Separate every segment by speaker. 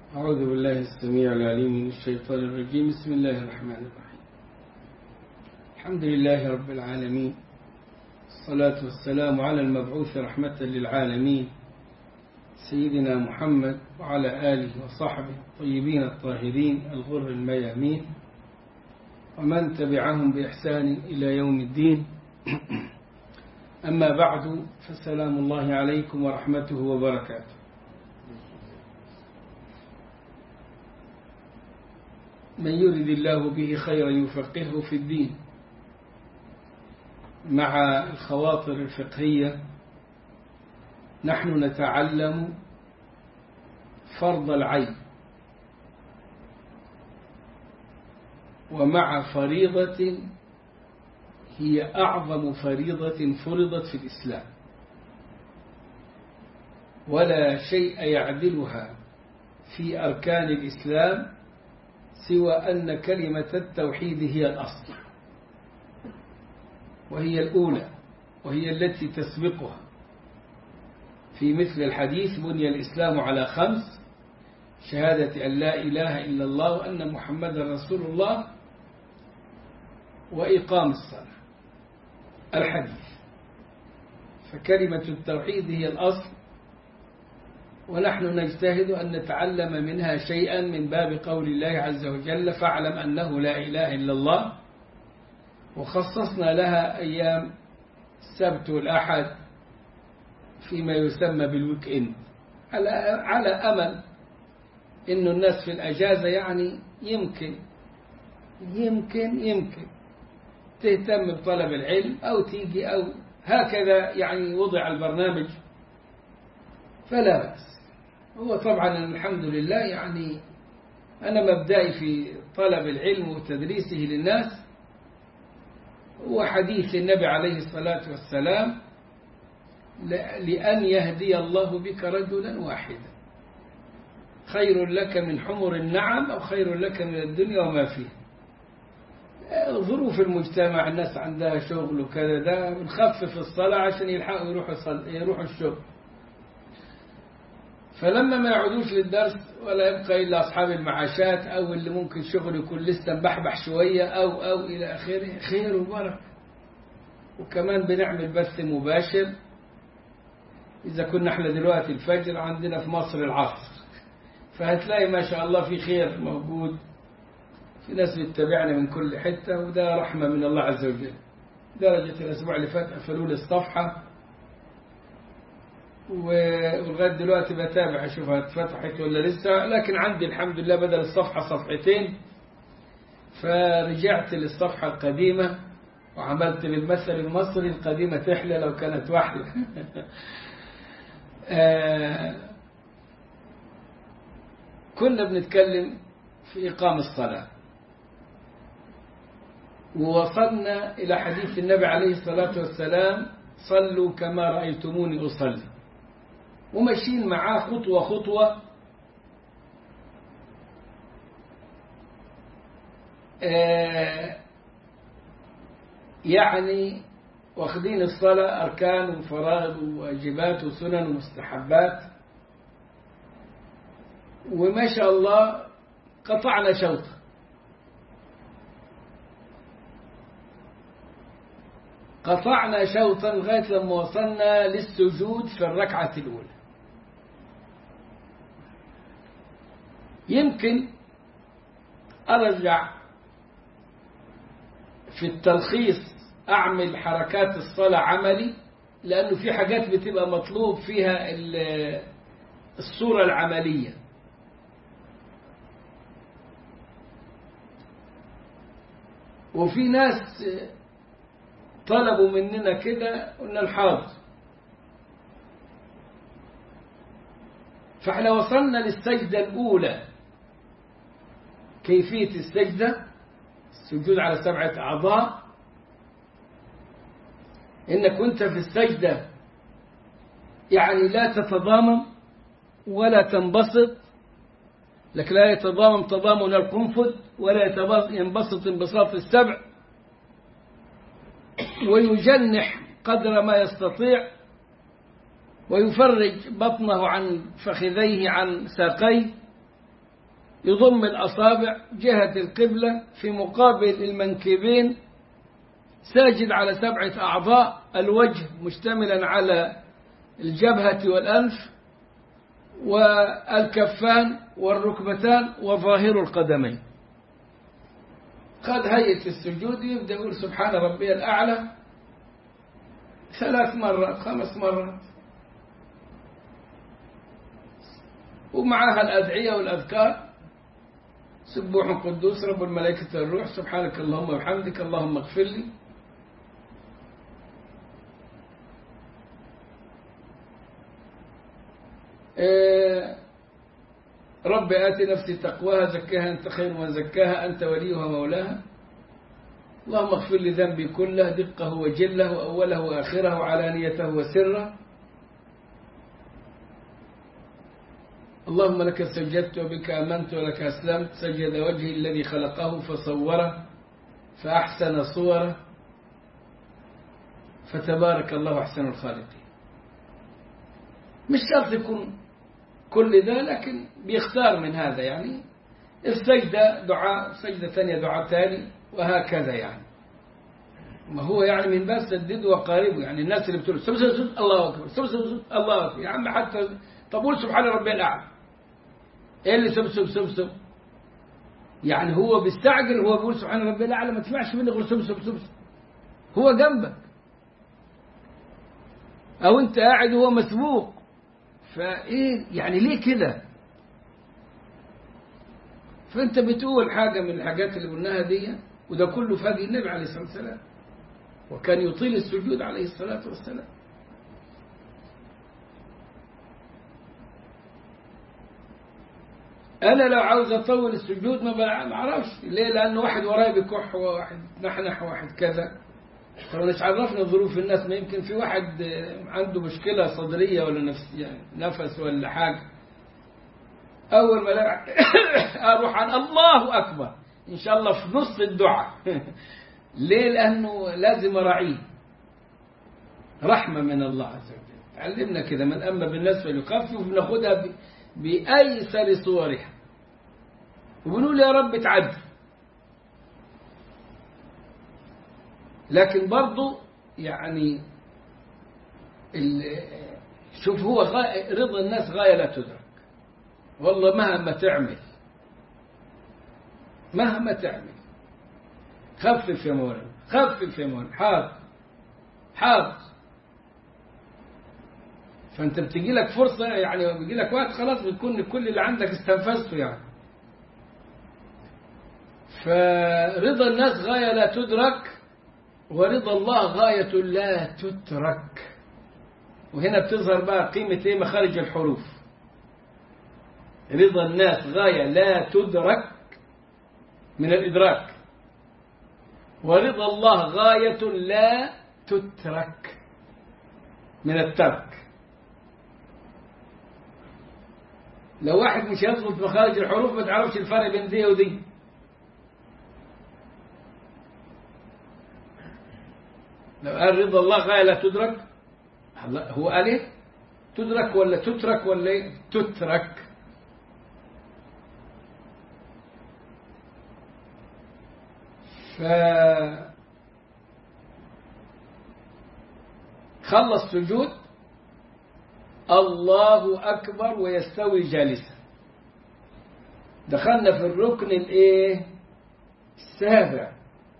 Speaker 1: أعوذ بالله السميع العليم من الشيطان الرجيم. بسم الله الرحمن الرحيم. الحمد لله رب العالمين، الصلاة والسلام على المبعوث رحمة للعالمين سيدنا محمد وعلى آله وصحبه الطيبين الطاهرين الغر الميامين ومن تبعهم بإحسان إلى يوم الدين. أما بعد، فسلام الله عليكم ورحمته وبركاته. من يرد الله به خيرا يفقهه في الدين. مع الخواطر الفقهية نحن نتعلم فرض العين، ومع فريضة هي أعظم فريضة فرضت في الإسلام، ولا شيء يعدلها في أركان الإسلام سوى أن كلمة التوحيد هي الأصل، وهي الأولى، وهي التي تسبقها. في مثل الحديث: بني الإسلام على 5: شهادة أن لا إله إلا الله وأن محمدا رسول الله وإقام الصلاة. الحديث. فكلمة التوحيد هي الأصل، ونحن نجتهد أن نتعلم منها شيئا من باب قول الله عز وجل: فاعلم أنه لا إله إلا الله. وخصصنا لها أيام السبت والأحد فيما يسمى بالويك إند، على أمل إن الناس في الأجازة يعني يمكن تهتم بطلب العلم أو تيجي، أو هكذا يعني وضع البرنامج، فلا بأس. هو طبعا الحمد لله يعني أنا مبدئي في طلب العلم وتدريسه للناس هو حديث النبي عليه الصلاة والسلام: لأن يهدي الله بك رجلا واحدا خير لك من حمر النعم، أو خير لك من الدنيا وما فيها. ظروف المجتمع، الناس عندها شغل وكذا، ده بنخفف الصلاة عشان يلحقوا يروحوا الشغل، فلما ما يعودوش للدرس ولا يبقى إلا أصحاب المعاشات أو اللي ممكن شغل يكون لسه مبحبح شوية أو إلى آخره، خير وبركة. وكمان بنعمل بث مباشر، إذا كنا احنا دلوقتي الفجر، عندنا في مصر العصر، فهتلاقي ما شاء الله في خير موجود، في ناس بتتابعنا من كل حتة، وده رحمة من الله عز وجل. درجة الأسبوع اللي فات قفلوا لي الصفحة، ولغاية دلوقتي بتابع أشوفها اتفتحت ولا لسه، لكن عندي الحمد لله بدل الصفحة صفحتين، فرجعت للصفحة القديمة وعملت بالمثل المصري: القديمة تحلى لو كانت وحلة. كنا بنتكلم في إقام الصلاة، ووصلنا إلى حديث النبي عليه الصلاة والسلام: صلوا كما رأيتموني أصلي، وماشيين معاه خطوة خطوة. يعني واخدين الصلاة أركان وفرائض وواجبات وسنن ومستحبات، وما شاء الله قطعنا شوطا لغاية لما وصلنا للسجود في الركعة الأولى. يمكن أرجع في التلخيص أعمل حركات الصلاة عملي، لأنه في حاجات بتبقى مطلوب فيها الصورة العملية. وفي ناس طلبوا مننا كده، قلنا الحاضر. فاحنا وصلنا للسجدة الأولى. كيفية السجدة: السجود على 7 أعضاء. إنك وانت في السجدة يعني لا تتضامن ولا تنبسط، لك لا يتضامن تضامن القنفذ ولا ينبسط انبساط السبع، ويجنح قدر ما يستطيع، ويفرج بطنه عن فخذيه عن ساقيه، يضم الأصابع جهة القبلة في مقابل المنكبين، ساجد على 7 أعضاء، الوجه مشتملا على الجبهة والأنف والكفان والركبتان وظاهر القدمين. قد هيئة السجود يبدأ يقول سبحان ربي الأعلى 3 مرات 5 مرات، ومعها الأدعية والأذكار: سبوح قدوس رب الملائكة والروح، سبحانك اللهم وبحمدك، اللهم اغفر لي. رب آت نفسي تقواها زكاها أنت خير من زكاها أنت وليها مولاها، اللهم اغفر لي ذنبي كله دقه وجله وأوله وآخره وعلانيته وسره، اللهم لك سجدت وبك آمنت ولك أسلمت، سجد وجهي الذي خلقه فصوره فأحسن صوره، فتبارك الله أحسن الخالقين. مش شرط يكون كل ده، لكن بيختار من هذا، يعني السجدة دعاء، سجدة ثانية دعاء ثاني، وهكذا. يعني ما هو يعني من باب سدد وقاربه، يعني الناس اللي بتقول سب الله أكبر سب الله أكبر، يا عم حتى طب سبحان ربي الأعلى، إيه اللي سب يعني هو بيستعجل، هو بيقول سبحان ربي الأعلى، ما تسمعش منه غير سب هو جنبك، أو أنت قاعد وهو مسبوق، فإيه يعني ليه كده؟ فأنت بتقول حاجة من الحاجات اللي قلناها دي، وده كله فادي النبي عليه الصلاة والسلام، وكان يطيل السجود عليه الصلاة والسلام. أنا لو عاوز أطول السجود ما بعرفش ليه، لأن واحد وراي بيكح وواحد نحنح وواحد كذا، فمش عرفنا ظروف الناس، ما يمكن في واحد عنده مشكلة صدرية ولا يعني نفس ولا حاجة، أول ما أروح عن الله أكبر إن شاء الله في نص الدعاء ليه؟ لأنه لازم أراعيه، رحمة من الله عز وجل، تعلمنا كده: من أما بالناس فليخفف، وبناخدها بأيسر صورها، وبنقول يا رب تعدي. لكن برضو يعني شوف، هو رضا الناس غاية لا تدرك، والله مهما تعمل خفف يا مولانا، خفف يا مولانا، حاضر. فأنت بتجي لك فرصة، يعني بيجي لك وقت خلاص بتكون كل اللي عندك استنفذته يعني. فرضا الناس غاية لا تدرك، ورضا الله غاية لا تترك. وهنا بتظهر بقى قيمة ايه؟ مخارج الحروف. رضا الناس غاية لا تدرك من الإدراك، ورضا الله غاية لا تترك من الترك. لو واحد مش يضبط مخارج الحروف ما تعرفش الفرق بين دي ودي. لو قال رضا الله غاية لا تدرك، هو قال ايه؟ تدرك ولا تترك ولا ايه؟ تترك. خلص سجود، الله أكبر ويستوي جالسا. دخلنا في الركن الايه؟ السابع.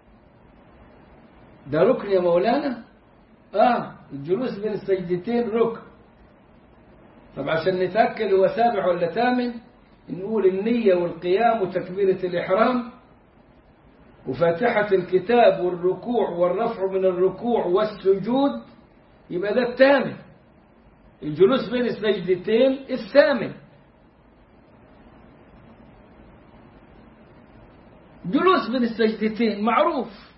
Speaker 1: ده ركن يا مولانا؟ الجلوس بين السجدتين ركن. طب عشان نتأكد هو سابع ولا ثامن، نقول النية والقيام وتكبيرة الإحرام وفاتحة الكتاب والركوع والرفع من الركوع والسجود، يبقى ده الثامن. الجلوس بين السجدتين الثامن. جلوس بين السجدتين معروف.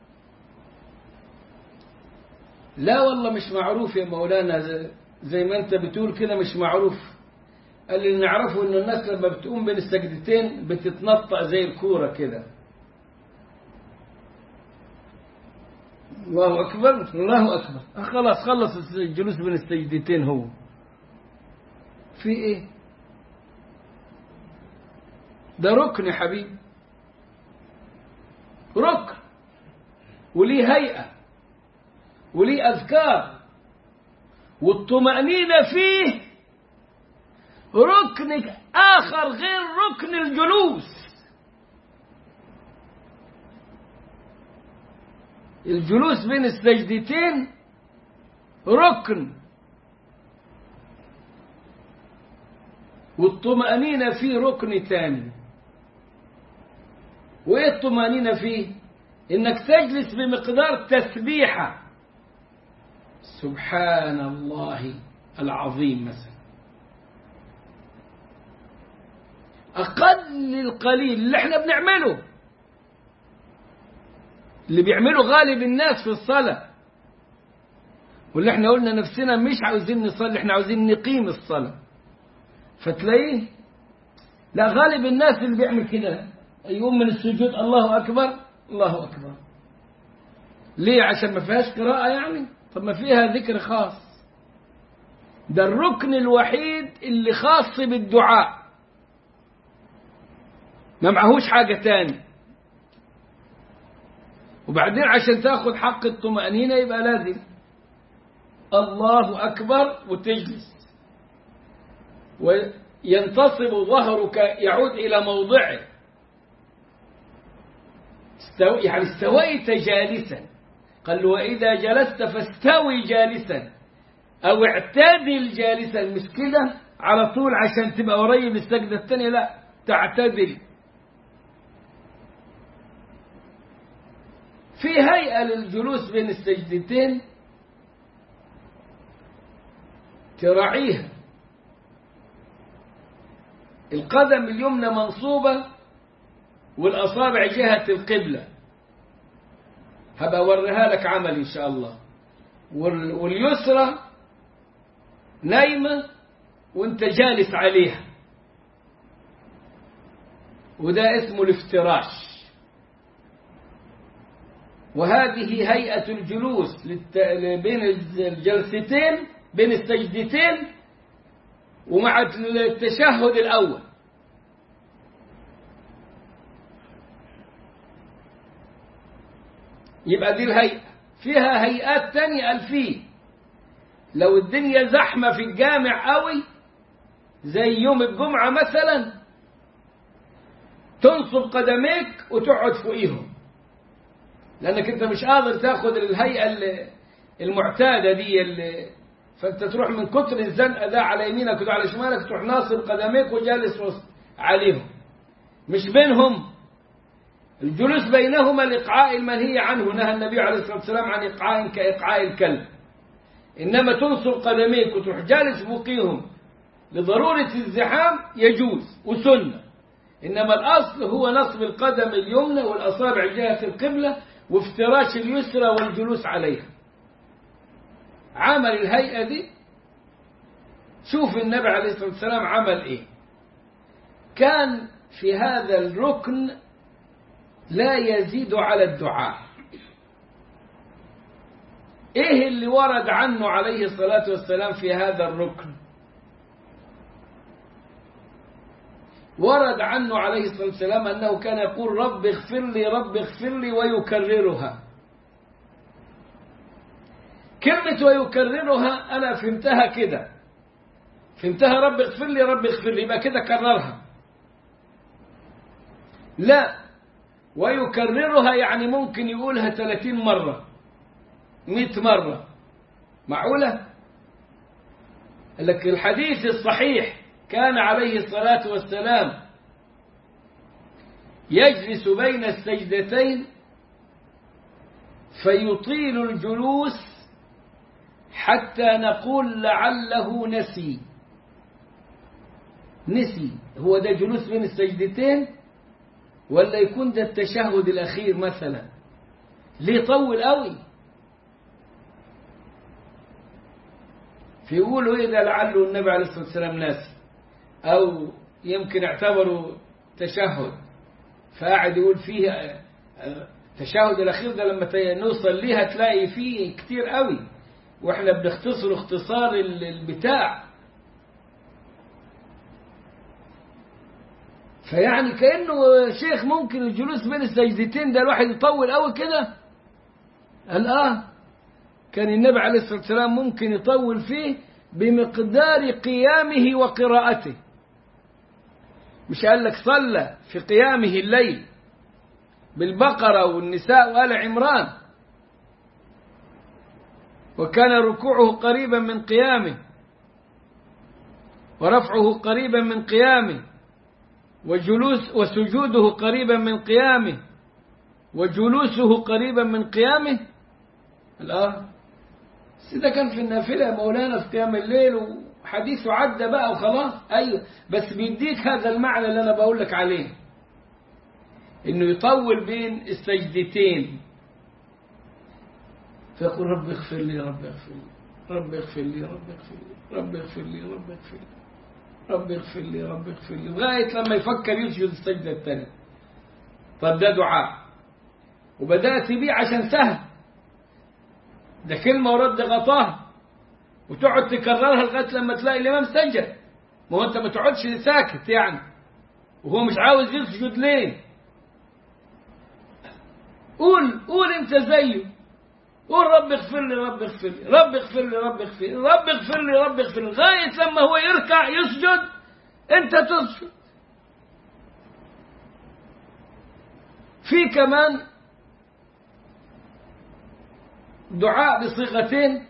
Speaker 1: لا والله مش معروف يا مولانا، زي ما انت بتقول كده مش معروف. اللي نعرفه ان الناس لما بتقوم بين السجدتين بتتنطق زي الكورة كده. الله أكبر الله أكبر، خلاص خلص الجلوس بين السجدتين. هو في إيه؟ ده ركن يا حبيبي، ركن وليه هيئة وليه أذكار، والطمأنينة فيه ركن آخر غير ركن الجلوس. الجلوس بين السجدتين ركن، والطمأنينة فيه ركن تاني. وإيه الطمأنينة فيه؟ إنك تجلس بمقدار تسبيحة سبحان الله العظيم مثلا، أقل القليل اللي احنا بنعمله، اللي بيعمله غالب الناس في الصلاة، واللي احنا قلنا نفسنا مش عاوزين نصلي، احنا عاوزين نقيم الصلاة. فتلاقيه لا، غالب الناس اللي بيعمل كده يقوم من السجود الله أكبر الله أكبر. ليه؟ عشان ما فيهاش قراءة يعني؟ طب ما فيها ذكر خاص. ده الركن الوحيد اللي خاص بالدعاء، ما معهوش حاجة تاني. وبعدين عشان تاخد حق الطمأنينة يبقى لازم الله أكبر وتجلس، وينتصب ظهرك يعود إلى موضعه، يعني استويت جالسا. قال له وإذا جلست فاستوي جالسا أو اعتدل جالسا، مش كده على طول عشان تبقى قريب السجدة الثانية، لا، تعتدل. في هيئة للجلوس بين السجدتين تراعيها. القدم اليمنى منصوبة والأصابع جهة القبلة، هبقى أوريها لك عمل إن شاء الله. واليسرى نايمة وانت جالس عليها، وده اسمه الافتراش. وهذه هيئة الجلوس بين الجلستين، بين السجدتين ومع التشهد الأول. يبقى دي الهيئة. فيها هيئات تانية ألفية. لو الدنيا زحمة في الجامع قوي زي يوم الجمعة مثلا، تنصب قدميك وتقعد فوقيهم، لأنك أنت مش قادر تاخد الهيئة المعتادة دي فأنت تروح من كتر الزنقة ده على يمينك وده على شمالك، تروح ناصب قدميك وجالس وسط عليهم، مش بينهم. الجلوس بينهما الإقعاء المنهي عنه، نهى النبي عليه الصلاة والسلام عن إقعاء كإقعاء الكلب. إنما تنصب قدميك وتروح جالس فوقيهم لضرورة الزحام يجوز وسنة. إنما الأصل هو نصب القدم اليمنى والأصابع جهة القبلة وافتراش اليسرى والجلوس عليها. عمل الهيئة دي، شوف النبي عليه الصلاة والسلام عمل إيه. كان في هذا الركن لا يزيد على الدعاء. إيه اللي ورد عنه عليه الصلاة والسلام في هذا الركن؟ ورد عنه عليه الصلاة والسلام أنه كان يقول رب اغفر لي رب اغفر لي ويكررها. كلمة ويكررها أنا فهمتها كده، فهمتها رب اغفر لي رب اغفر لي، يبقى كده كررها. لا، ويكررها يعني ممكن يقولها 30 مرة 100 مرة. معقولة؟ لك الحديث الصحيح كان عليه الصلاة والسلام يجلس بين السجدتين فيطيل الجلوس حتى نقول لعله نسي. هو ده جلوس بين السجدتين ولا يكون ده التشهد الأخير مثلا؟ ليه طول قوي؟ فيقولوا إذا لعله النبي عليه الصلاة والسلام ناسي، أو يمكن اعتبروا تشهد فقاعد يقول فيه التشهد الأخير ده لما نوصل ليها تلاقي فيه كتير قوي، وإحنا بنختصر اختصار البتاع. فيعني كأنه شيخ ممكن الجلوس بين السجدتين ده الواحد يطول قوي كده؟ قال كان النبي عليه الصلاة والسلام ممكن يطول فيه بمقدار قيامه وقراءته. مش قال لك صلى في قيامه الليل بالبقرة والنساء وآل عمران، وكان ركوعه قريبا من قيامه ورفعه قريبا من قيامه وسجوده قريبا من قيامه وجلوسه قريبا من قيامه. ده كان في النافلة يا مولانا في قيام الليل وحديثه عدى بقى وخلاص. أيوة، بس بيديك هذا المعنى اللي أنا بقول لك عليه، إنه يطول بين السجدتين، فيقول رب اغفر لي رب اغفر لي رب اغفر لي رب اغفر لي رب اغفر لي رب اغفر لي رب اغفر لي رب اغفر لي، لغاية لما يفكر يسجد السجدة الثانية. طب ده دعاء، وبدأت بيه عشان سهل، ده كلمة ورد غطاها وتقعد تكررها لغاية لما تلاقي الإمام سجد. ما هو أنت ما تقعدش ساكت يعني وهو مش عاوز يسجد ليه. قول أنت زيه، قول رب اغفر لي رب اغفر لي رب اغفر لي رب اغفر لي رب اغفر لي رب اغفر لي، لغاية لما هو يركع يسجد أنت تسجد. في كمان دعاء بصيغتين: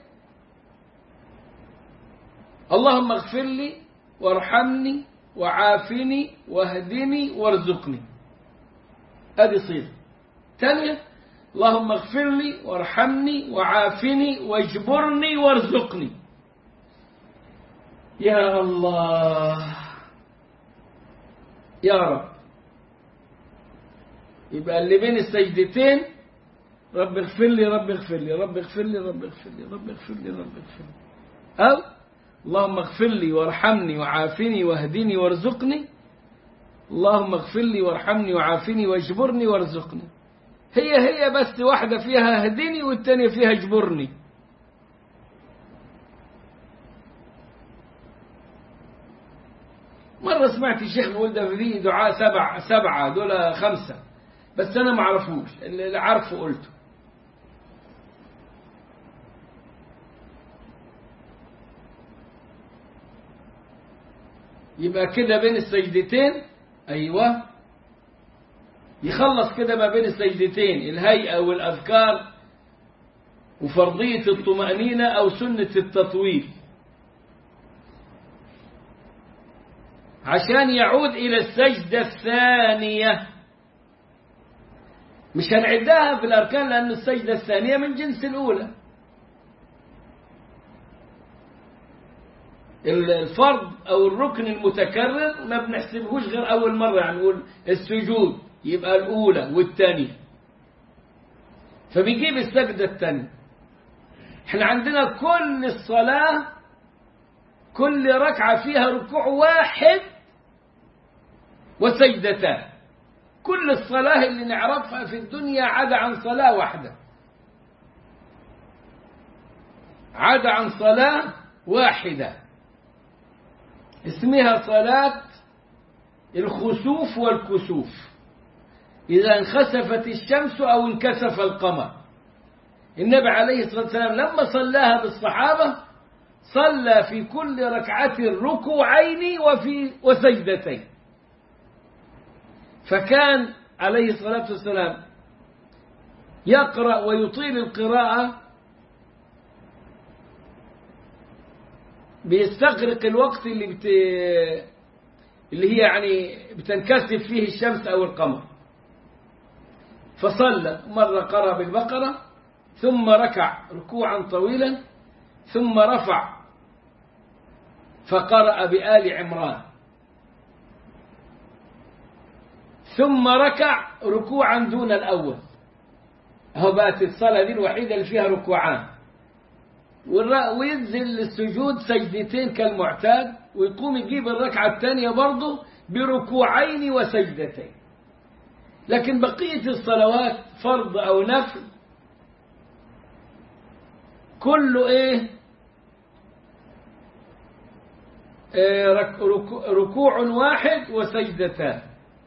Speaker 1: اللهم اغفر لي وارحمني وعافني واهدني وارزقني. هذه صيغة. ثانية: اللهم اغفر لي وارحمني وعافني واجبرني وارزقني. يا الله يا رب. يبقى اللي بين السجدتين رب اغفر لي رب اغفر لي رب اغفر لي رب اغفر لي رب اغفر لي رب اغفر لي، أو اللهم اغفر لي وارحمني وعافني واهدني وارزقني. اللهم اغفر لي وارحمني وعافني واجبرني وارزقني. هي بس واحدة فيها اهدني والتانية فيها اجبرني. مرة سمعت الشيخ بيقول ده في دعاء سبعة دول 5، بس أنا ما عرفوش، اللي عارفه قلته. يبقى كده بين السجدتين، أيوة، يخلص كده ما بين السجدتين الهيئة والأذكار وفرضية الطمأنينة أو سنة التطويل، عشان يعود إلى السجدة الثانية. مش هنعدها في الأركان لأن السجدة الثانية من جنس الأولى. الفرض أو الركن المتكرر ما بنحسبهوش غير أول مرة، يعني نقول السجود يبقى الأولى والثانية، فبيجيب السجدة الثانية. احنا عندنا كل الصلاة كل ركعة فيها ركوع واحد وسجدتان. كل الصلاة اللي نعرفها في الدنيا عدا عن صلاة واحدة، عدا عن صلاة واحدة اسمها صلاة الخسوف والكسوف، إذا انخسفت الشمس أو انكسف القمر. النبي عليه الصلاة والسلام لما صلاها بالصحابة صلى في كل ركعة ركوعين وسجدتين، فكان عليه الصلاة والسلام يقرأ ويطيل القراءة، بيستغرق الوقت اللي هي يعني بتنكسف فيه الشمس أو القمر. فصلى مرة قرأ بالبقرة ثم ركع ركوعا طويلا ثم رفع فقرأ بآل عمران ثم ركع ركوعا دون الأول. هو بقت الصلاة دي الوحيدة اللي فيها ركوعان، وينزل للسجود سجدتين كالمعتاد، ويقوم يجيب الركعة الثانية برضه بركوعين وسجدتين. لكن بقية الصلوات فرض أو نفل كله ركوع واحد وسجدتان،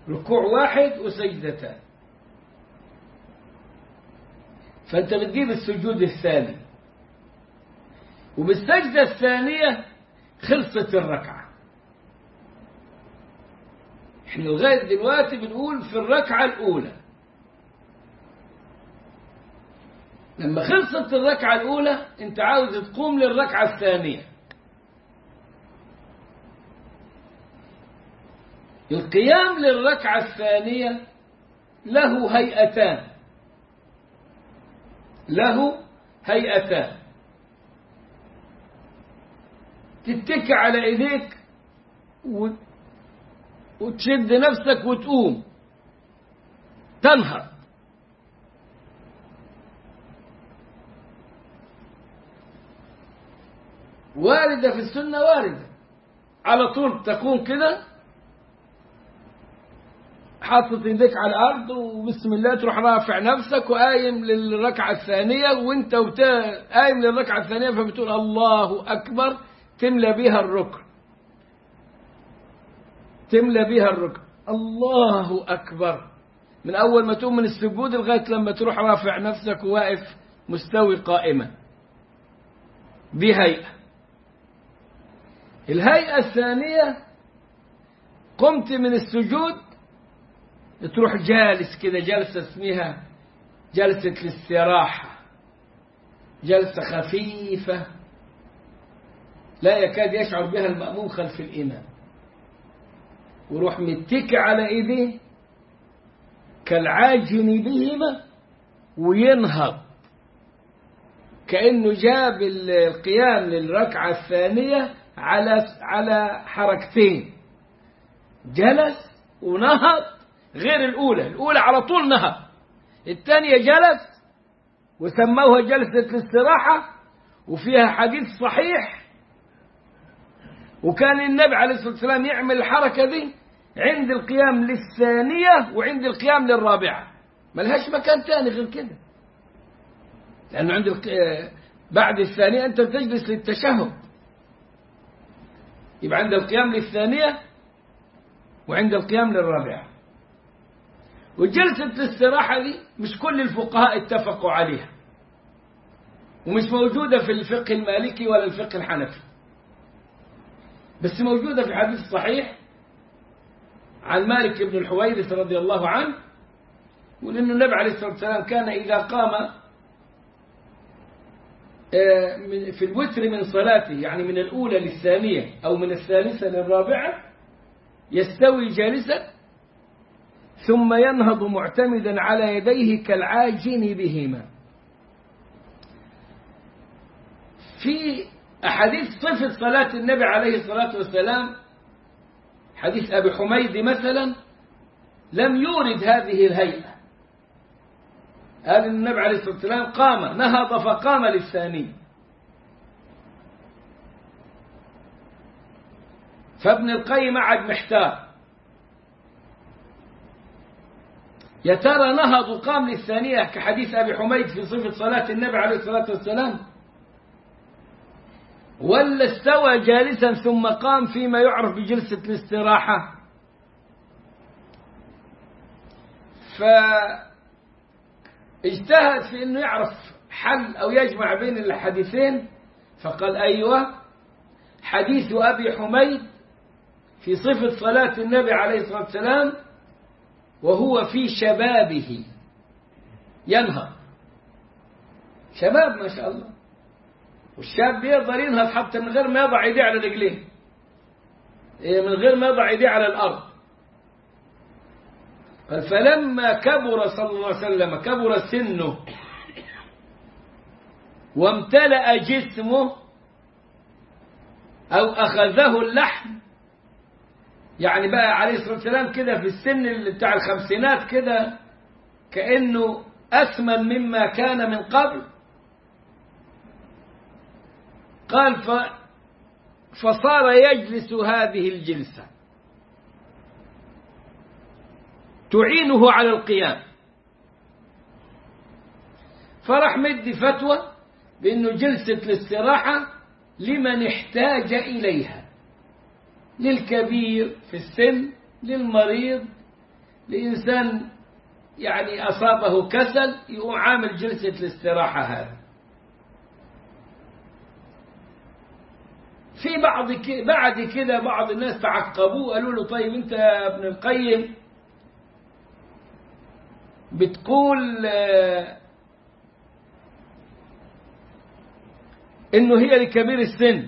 Speaker 1: ركوع واحد وسجدتان، فأنت بتجيب السجود الثاني، وبالسجدة الثانية خلصت الركعة. احنا لغاية دلوقتي بنقول في الركعة الأولى. لما خلصت الركعة الأولى أنت عاوز تقوم للركعة الثانية. القيام للركعة الثانية له هيئتان، تتكي على ايديك وتشد نفسك وتقوم تنهض. واردة في السنة، واردة على طول تقوم كده حاطط ايديك على الارض وبسم الله تروح رافع نفسك وقايم للركعة الثانية، وانت قايم للركعة الثانية فبتقول الله اكبر، تملى بيها الركن، الله اكبر من اول ما تقوم من السجود لغاية لما تروح رافع نفسك وواقف مستوي قائمة بهيئة. الهيئة الثانية قمت من السجود تروح جالس كده، جلسة اسمها جلسة الاستراحة، جلسة خفيفة لا يكاد يشعر بها المأموم خلف الإمام، وروح متكي على إيديه كالعاجن بهما وينهض كأنه جاب القيام للركعة الثانية على حركتين، جلس ونهض، غير الأولى على طول نهض، الثانية جلس وسموها جلسة الاستراحة، وفيها حديث صحيح، وكان النبي عليه الصلاة والسلام يعمل الحركة دي عند القيام للثانية وعند القيام للرابعة، ملهاش مكان تاني غير كده، لأنه عند بعد الثانية أنت بتجلس للتشهد، يبقى عند القيام للثانية وعند القيام للرابعة. وجلسة الاستراحة دي مش كل الفقهاء اتفقوا عليها، ومش موجودة في الفقه المالكي ولا الفقه الحنفي، بس موجودة في حديث صحيح عن مالك بن الحويرث رضي الله عنه، ولأن النبي عليه الصلاة والسلام كان إذا قام في الوتر من صلاته، يعني من الأولى للثانية أو من الثالثة للرابعة، يستوي جالسا ثم ينهض معتمدا على يديه كالعاجن بهما. في أحاديث صفة صلاة النبي عليه الصلاة والسلام، حديث أبي حميد مثلا لم يورد هذه الهيئة، قال النبي عليه الصلاة والسلام قام نهض فقام للثاني. فابن القيم قعد محتار، يا ترى نهض وقام للثانية كحديث أبي حميد في صفة صلاة النبي عليه الصلاة والسلام، ولا استوى جالسا ثم قام فيما يعرف بجلسة الاستراحة؟ فاجتهد في أنه يعرف حل أو يجمع بين الحديثين، فقال أيوة، حديث أبي حميد في صفة صلاة النبي عليه الصلاة والسلام وهو في شبابه ينهض، شباب ما شاء الله، والشاب بيقدر ينهض حتى من غير ما يضع يديه على رجليه، من غير ما يضع يديه على الأرض. قال فلما كبر صلى الله عليه وسلم، كبر سنه وامتلأ جسمه أو أخذه اللحم، يعني بقى عليه الصلاة والسلام كده في السن بتاع الخمسينات كده كأنه أثمن مما كان من قبل. قال فصار يجلس هذه الجلسة تعينه على القيام، فرح مدي فتوى بأنه جلسة الاستراحة لمن احتاج إليها، للكبير في السن، للمريض، لإنسان يعني أصابه كسل يقوم عامل جلسة الاستراحة هذا. في بعد كده بعض الناس تعقبوه قالوا له طيب أنت يا ابن القيم بتقول إنه هي لكبير السن،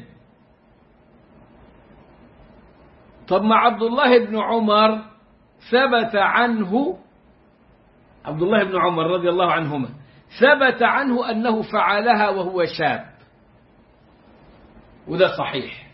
Speaker 1: طب ما عبد الله بن عمر ثبت عنه، عبد الله بن عمر رضي الله عنهما ثبت عنه أنه فعلها وهو شاب، وده صحيح،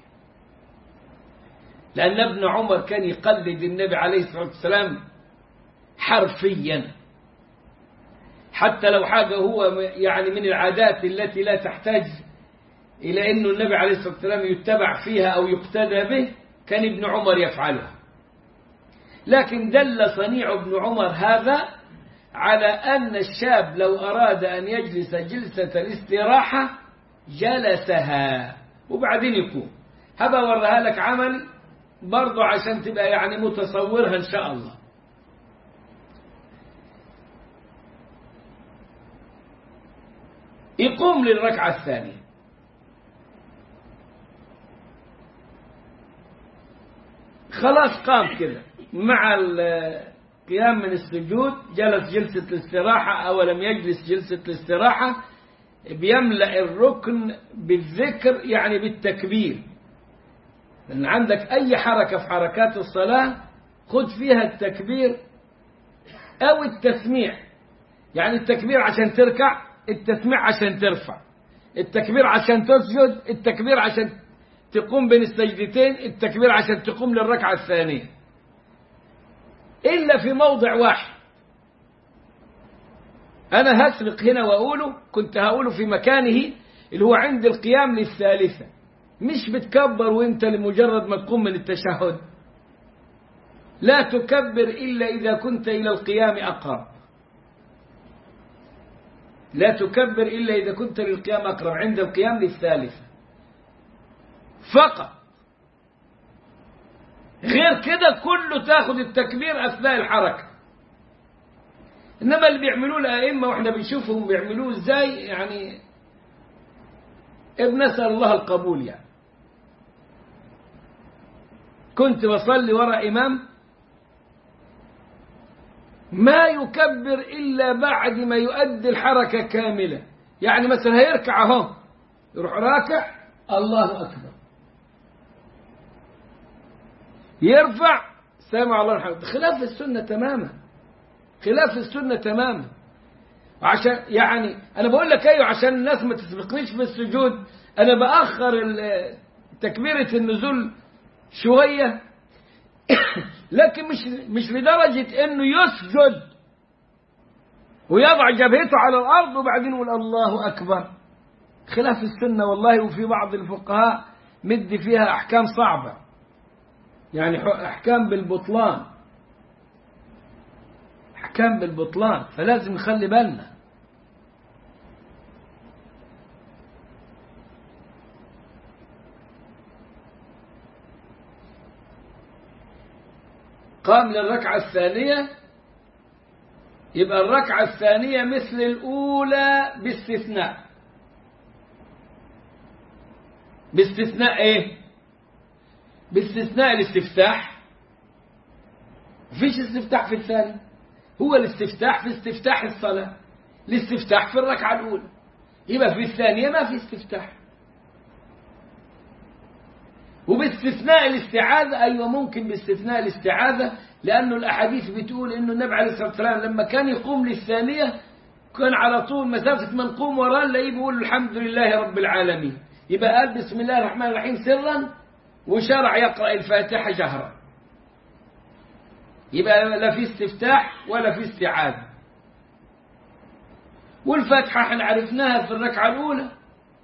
Speaker 1: لأن ابن عمر كان يقلد النبي عليه الصلاة والسلام حرفيا، حتى لو حاجة هو يعني من العادات التي لا تحتاج إلى أن النبي عليه الصلاة والسلام يتبع فيها أو يقتدى به كان ابن عمر يفعلها. لكن دل صنيع ابن عمر هذا على أن الشاب لو أراد أن يجلس جلسة الاستراحة جلسها وبعدين يقوم. هبا ورها لك عمل برضو عشان تبقى يعني متصورها إن شاء الله. يقوم للركعة الثانية، خلاص قام كده مع القيام من السجود، جلس جلسة الاستراحة أو لم يجلس جلسة الاستراحة، بيملأ الركن بالذكر يعني بالتكبير. لأن عندك أي حركة في حركات الصلاة خد فيها التكبير أو التسميع، يعني التكبير عشان تركع، التسميع عشان ترفع، التكبير عشان تسجد، التكبير عشان تقوم بين السجدتين، التكبير عشان تقوم للركعة الثانية، إلا في موضع واحد أنا هسبق هنا وأقوله، كنت هقوله في مكانه اللي هو عند القيام للثالثة. مش بتكبر وانت لمجرد ما تقوم من التشهد، لا تكبر إلا إذا كنت إلى القيام أقرب، لا تكبر إلا إذا كنت للقيام أقرب عند القيام للثالثة فقط. غير كده كله تاخد التكبير أثناء الحركة. إنما اللي بيعملوه الأئمة وإحنا بنشوفهم بيعملوه إزاي يعني بنسأل الله القبول. يعني كنت بصلي وراء إمام ما يكبر إلا بعد ما يؤدي الحركة كاملة، يعني مثلا هيركع اهو يروح راكع الله أكبر، يرفع سامع الله الحمد، خلاف السنة تماما، خلاف السنة تماما. عشان يعني أنا بقول لك أيوه عشان الناس ما تسبقنيش في السجود، أنا بأخر تكبيرة النزول شوية لكن مش لدرجة إنه يسجد ويضع جبهته على الأرض وبعدين يقول الله أكبر. خلاف السنة والله. وفي بعض الفقهاء مد فيها أحكام صعبة، يعني أحكام بالبطلان، أحكام بالبطلان، فلازم نخلي بالنا. قام للركعة الثانية، يبقى الركعة الثانية مثل الأولى باستثناء. باستثناء إيه؟ باستثناء الاستفتاح. مفيش استفتاح في الثاني، هو الاستفتاح في استفتاح الصلاة، الاستفتاح في الركعة الأولى، يبقى في الثانية ما في استفتاح. وباستثناء الاستعاذة، أيوة ممكن باستثناء الاستعاذة، لأنه الأحاديث بتقول إنه النبي عليه الصلاة والسلام لما كان يقوم للثانية كان على طول مسافة من قوم وراه نلاقيه بيقول الحمد لله رب العالمين، يبقى قال بسم الله الرحمن الرحيم سرا وشرع يقرأ الفاتحة جهرا، يبقى لا في استفتاح ولا في استعاذة. والفاتحة احنا عرفناها في الركعة الأولى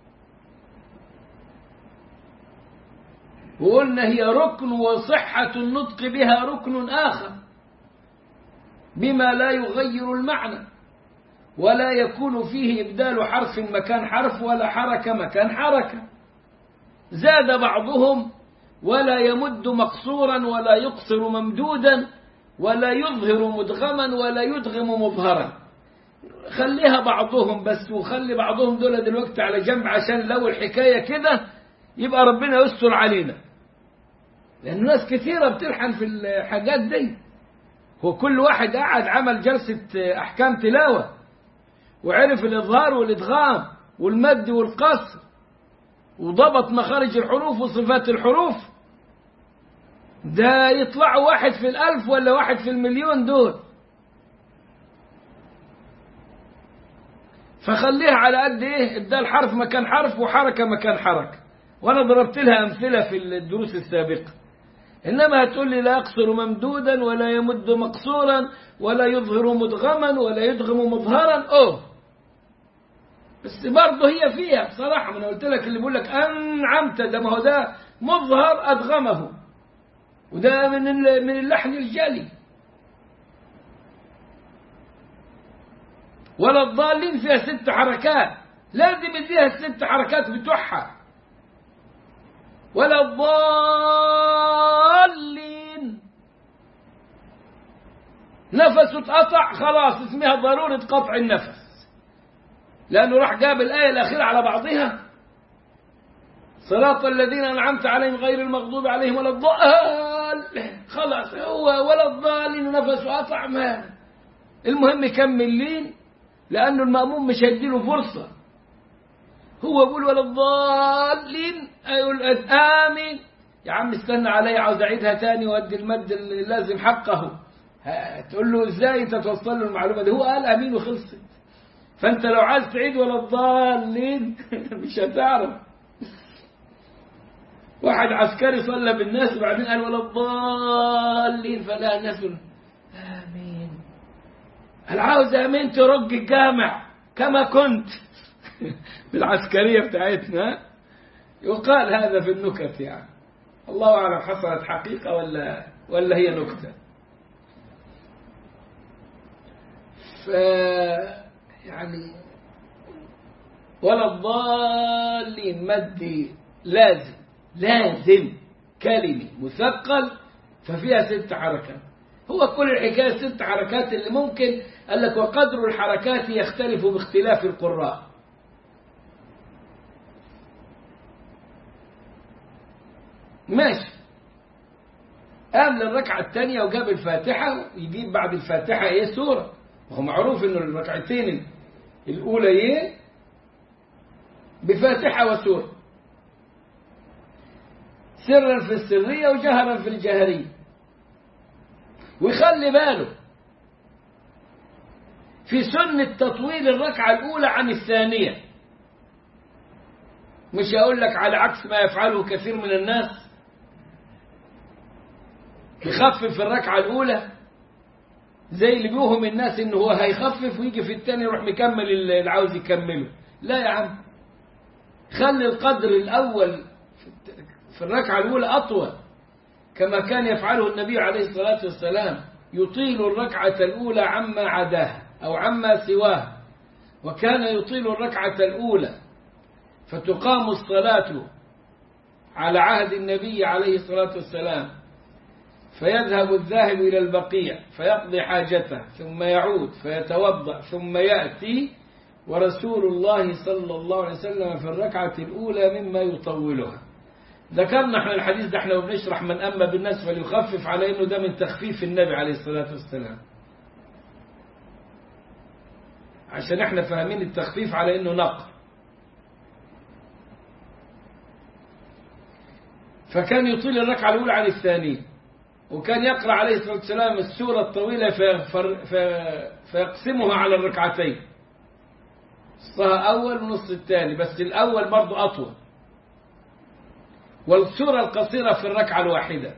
Speaker 1: وقلنا هي ركن، وصحة النطق بها ركن آخر بما لا يغير المعنى، ولا يكون فيه إبدال حرف مكان حرف ولا حركة مكان حركة. زاد بعضهم ولا يمد مقصورا ولا يقصر ممدودا ولا يظهر مدغما ولا يدغم مظهرا. خليها بعضهم بس، وخلي بعضهم دول دلوقتي على جنب، عشان لو الحكاية كده يبقى ربنا يستر علينا، لأن ناس كثيرة بتلحن في الحاجات دي. هو كل واحد قاعد عمل جلسة أحكام تلاوة وعرف الإظهار والإدغام والمد والقصر وضبط مخارج الحروف وصفات الحروف، ده يطلعوا 1 في 1000 ولا 1 في 1,000,000 دول. فخليها على قد ايه، ادى الحرف مكان حرف وحركة مكان حركة، وانا ضربت لها امثلة في الدروس السابقة. انما هتقول لي لا يقصر ممدودا ولا يمد مقصورا ولا يظهر مدغما ولا يدغم مظهرا، بس برضه هي فيها بصراحة. ما انا قلت لك اللي بيقول لك انعمت، ده ما هو ده مظهر ادغمه، وده من اللحن الجلي. ولا الضالين فيها 6 حركات، لازم يديها ال6 حركات بتوعها. ولا الضالين نفسه اتقطع خلاص اسمها ضرورة قطع النفس، لأنه راح جاب الآية الأخيرة على بعضها، صراط الذين أنعمت عليهم غير المغضوب عليهم ولا الضالين، خلاص هو ولا الضالين نفسه قطع. ما المهم يكمل لين، لأنه المأموم مش هيديله فرصة. هو يقول ولا الضالين، يقول آمين. يا عم استنى علي، عاوز أعيدها تاني وأدي المد اللازم حقه. تقول له إزاي أنت توصل له المعلومة دي؟ هو قال آمين وخلصت. فأنت لو عايز تعيد ولا الضالين مش هتعرف. واحد عسكري صلى بالناس وبعدين قال ولا الضالين، فلا الناس آمين. هل عاوز آمين ترج الجامع كما كنت بالعسكرية بتاعتنا. يقال هذا في النكت، يعني الله أعلم حصلت حقيقة ولا هي نكتة. يعني ولا الضالين مد لازم كلمة مثقل، ففيها 6 حركات. هو كل الحكاية 6 حركات اللي ممكن. قال لك وقدر الحركات يختلف باختلاف القراء. ماشي. قام للركعة الثانية وجاب الفاتحة، ويجيب بعد الفاتحة ايه؟ سورة. وهو معروف انه الركعتين الأوليين بفاتحة وسورة، سرا في السرية وجهرا في الجهرية. ويخلي باله في سنة تطويل الركعة الأولى عن الثانية. مش هقول لك على عكس ما يفعله كثير من الناس، يخفف الركعة الأولى زي اللي بيوهم الناس إنه هو هيخفف ويجي في الثاني يروح مكمل اللي عاوز يكمله. لا يا عم، خلي القدر الأول في الركعة الأولى أطول، كما كان يفعله النبي عليه الصلاة والسلام، يطيل الركعة الأولى عما عداها أو عما سواها. وكان يطيل الركعة الأولى فتقام الصلاة على عهد النبي عليه الصلاة والسلام، فيذهب الذاهب إلى البقيع فيقضي حاجته ثم يعود فيتوضأ ثم يأتي، ورسول الله صلى الله عليه وسلم في الركعة الأولى مما يطولها. ذكرنا احنا الحديث ده احنا وبنشرح من أما بالناس فليخفف، على انه ده من تخفيف النبي عليه الصلاة والسلام، عشان احنا فاهمين التخفيف على انه نقل. فكان يطيل الركعة الأولى عن الثانية، وكان يقرأ عليه الصلاة والسلام السورة الطويلة فيقسمها على الركعتين، نصها أول ونص الثاني، بس الأول برضو أطول، والسورة القصيرة في الركعة الواحدة.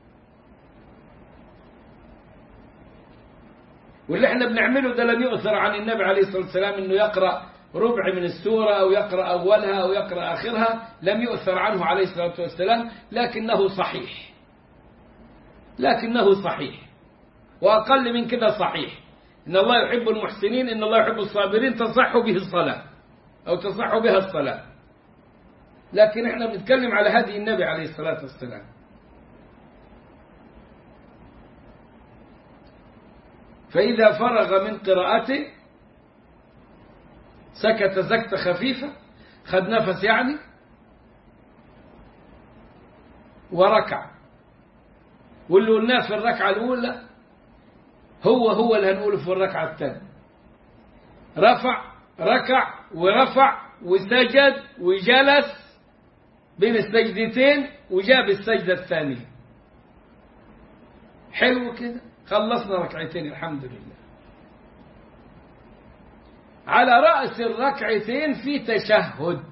Speaker 1: واللي احنا بنعمله ده لم يؤثر عن النبي عليه الصلاة والسلام انه يقرأ ربع من السورة او يقرأ اولها او يقرأ اخرها، لم يؤثر عنه عليه الصلاة والسلام، لكنه صحيح واقل من كده صحيح. ان الله يحب المحسنين، ان الله يحب الصابرين، تصح به الصلاة او تصح بها الصلاة. لكن احنا بنتكلم على هدي النبي عليه الصلاة والسلام. فإذا فرغ من قراءته سكت سكتة خفيفة، خد نفس يعني، وركع. واللي قلناه في الركعة الأولى هو اللي هنقوله في الركعة الثانية. ركع ورفع وسجد وجلس بين السجدتين وجاب السجدة الثانية. حلو كده، خلصنا ركعتين الحمد لله. على رأس الركعتين في تشهد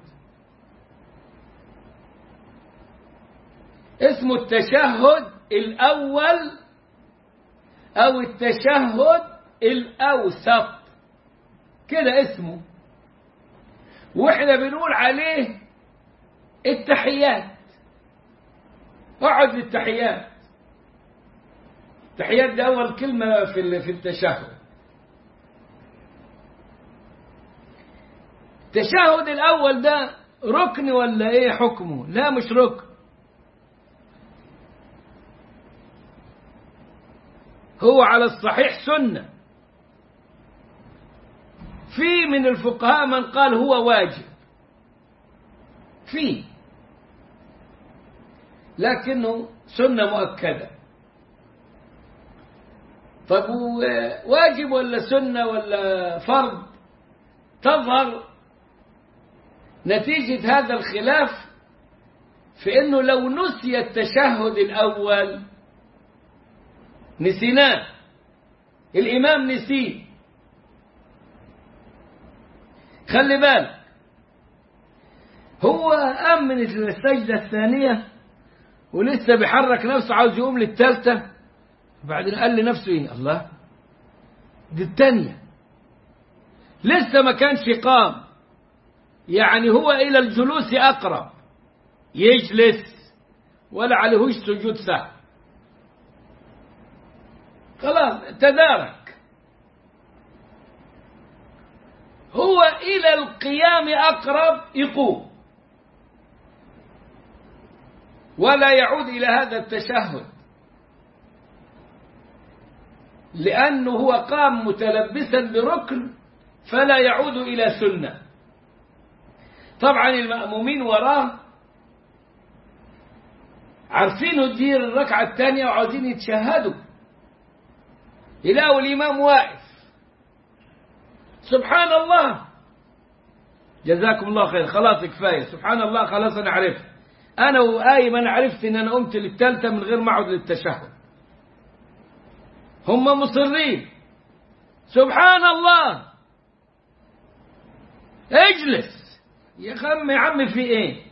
Speaker 1: اسمه التشهد الأول أو التشهد الأوسط، كده اسمه، وإحنا بنقول عليه التحيات. اقعد للتحيات. التحيات ده أول كلمة في التشهد. التشهد الأول ده ركن ولا إيه حكمه؟ لا مش ركن، هو على الصحيح سنة. في من الفقهاء من قال هو واجب، فيه، لكنه سنة مؤكدة. طب واجب ولا سنة ولا فرض؟ تظهر نتيجة هذا الخلاف في أنه لو نسي التشهد الأول نسيناه، الإمام نسيه، خلي بالك، هو قام من السجدة الثانية ولسه بيحرك نفسه عاوز يقوم للثالثة، وبعدين قال لنفسه ايه، الله دي الثانية، لسه ما كانش قام، يعني هو إلى الجلوس أقرب، يجلس ولا عليهوش سجود سهو، خلاص تدارك، هو إلى القيام أقرب، يقوم ولا يعود إلى هذا التشهد، لأنه هو قام متلبسا بركن فلا يعود إلى سنة. طبعا المأمومين وراه عارفين يدير الركعة الثانية وعاوزين يتشهدوا، يلاقوا الإمام واقف، سبحان الله، جزاكم الله خير، خلاص كفاية، سبحان الله، خلاص أنا عرفت، أنا وآيم أنا عرفت إن أنا قمت للثالثة من غير ما أقعد للتشهد. هم مصرين، سبحان الله، اجلس يا عم في إيه؟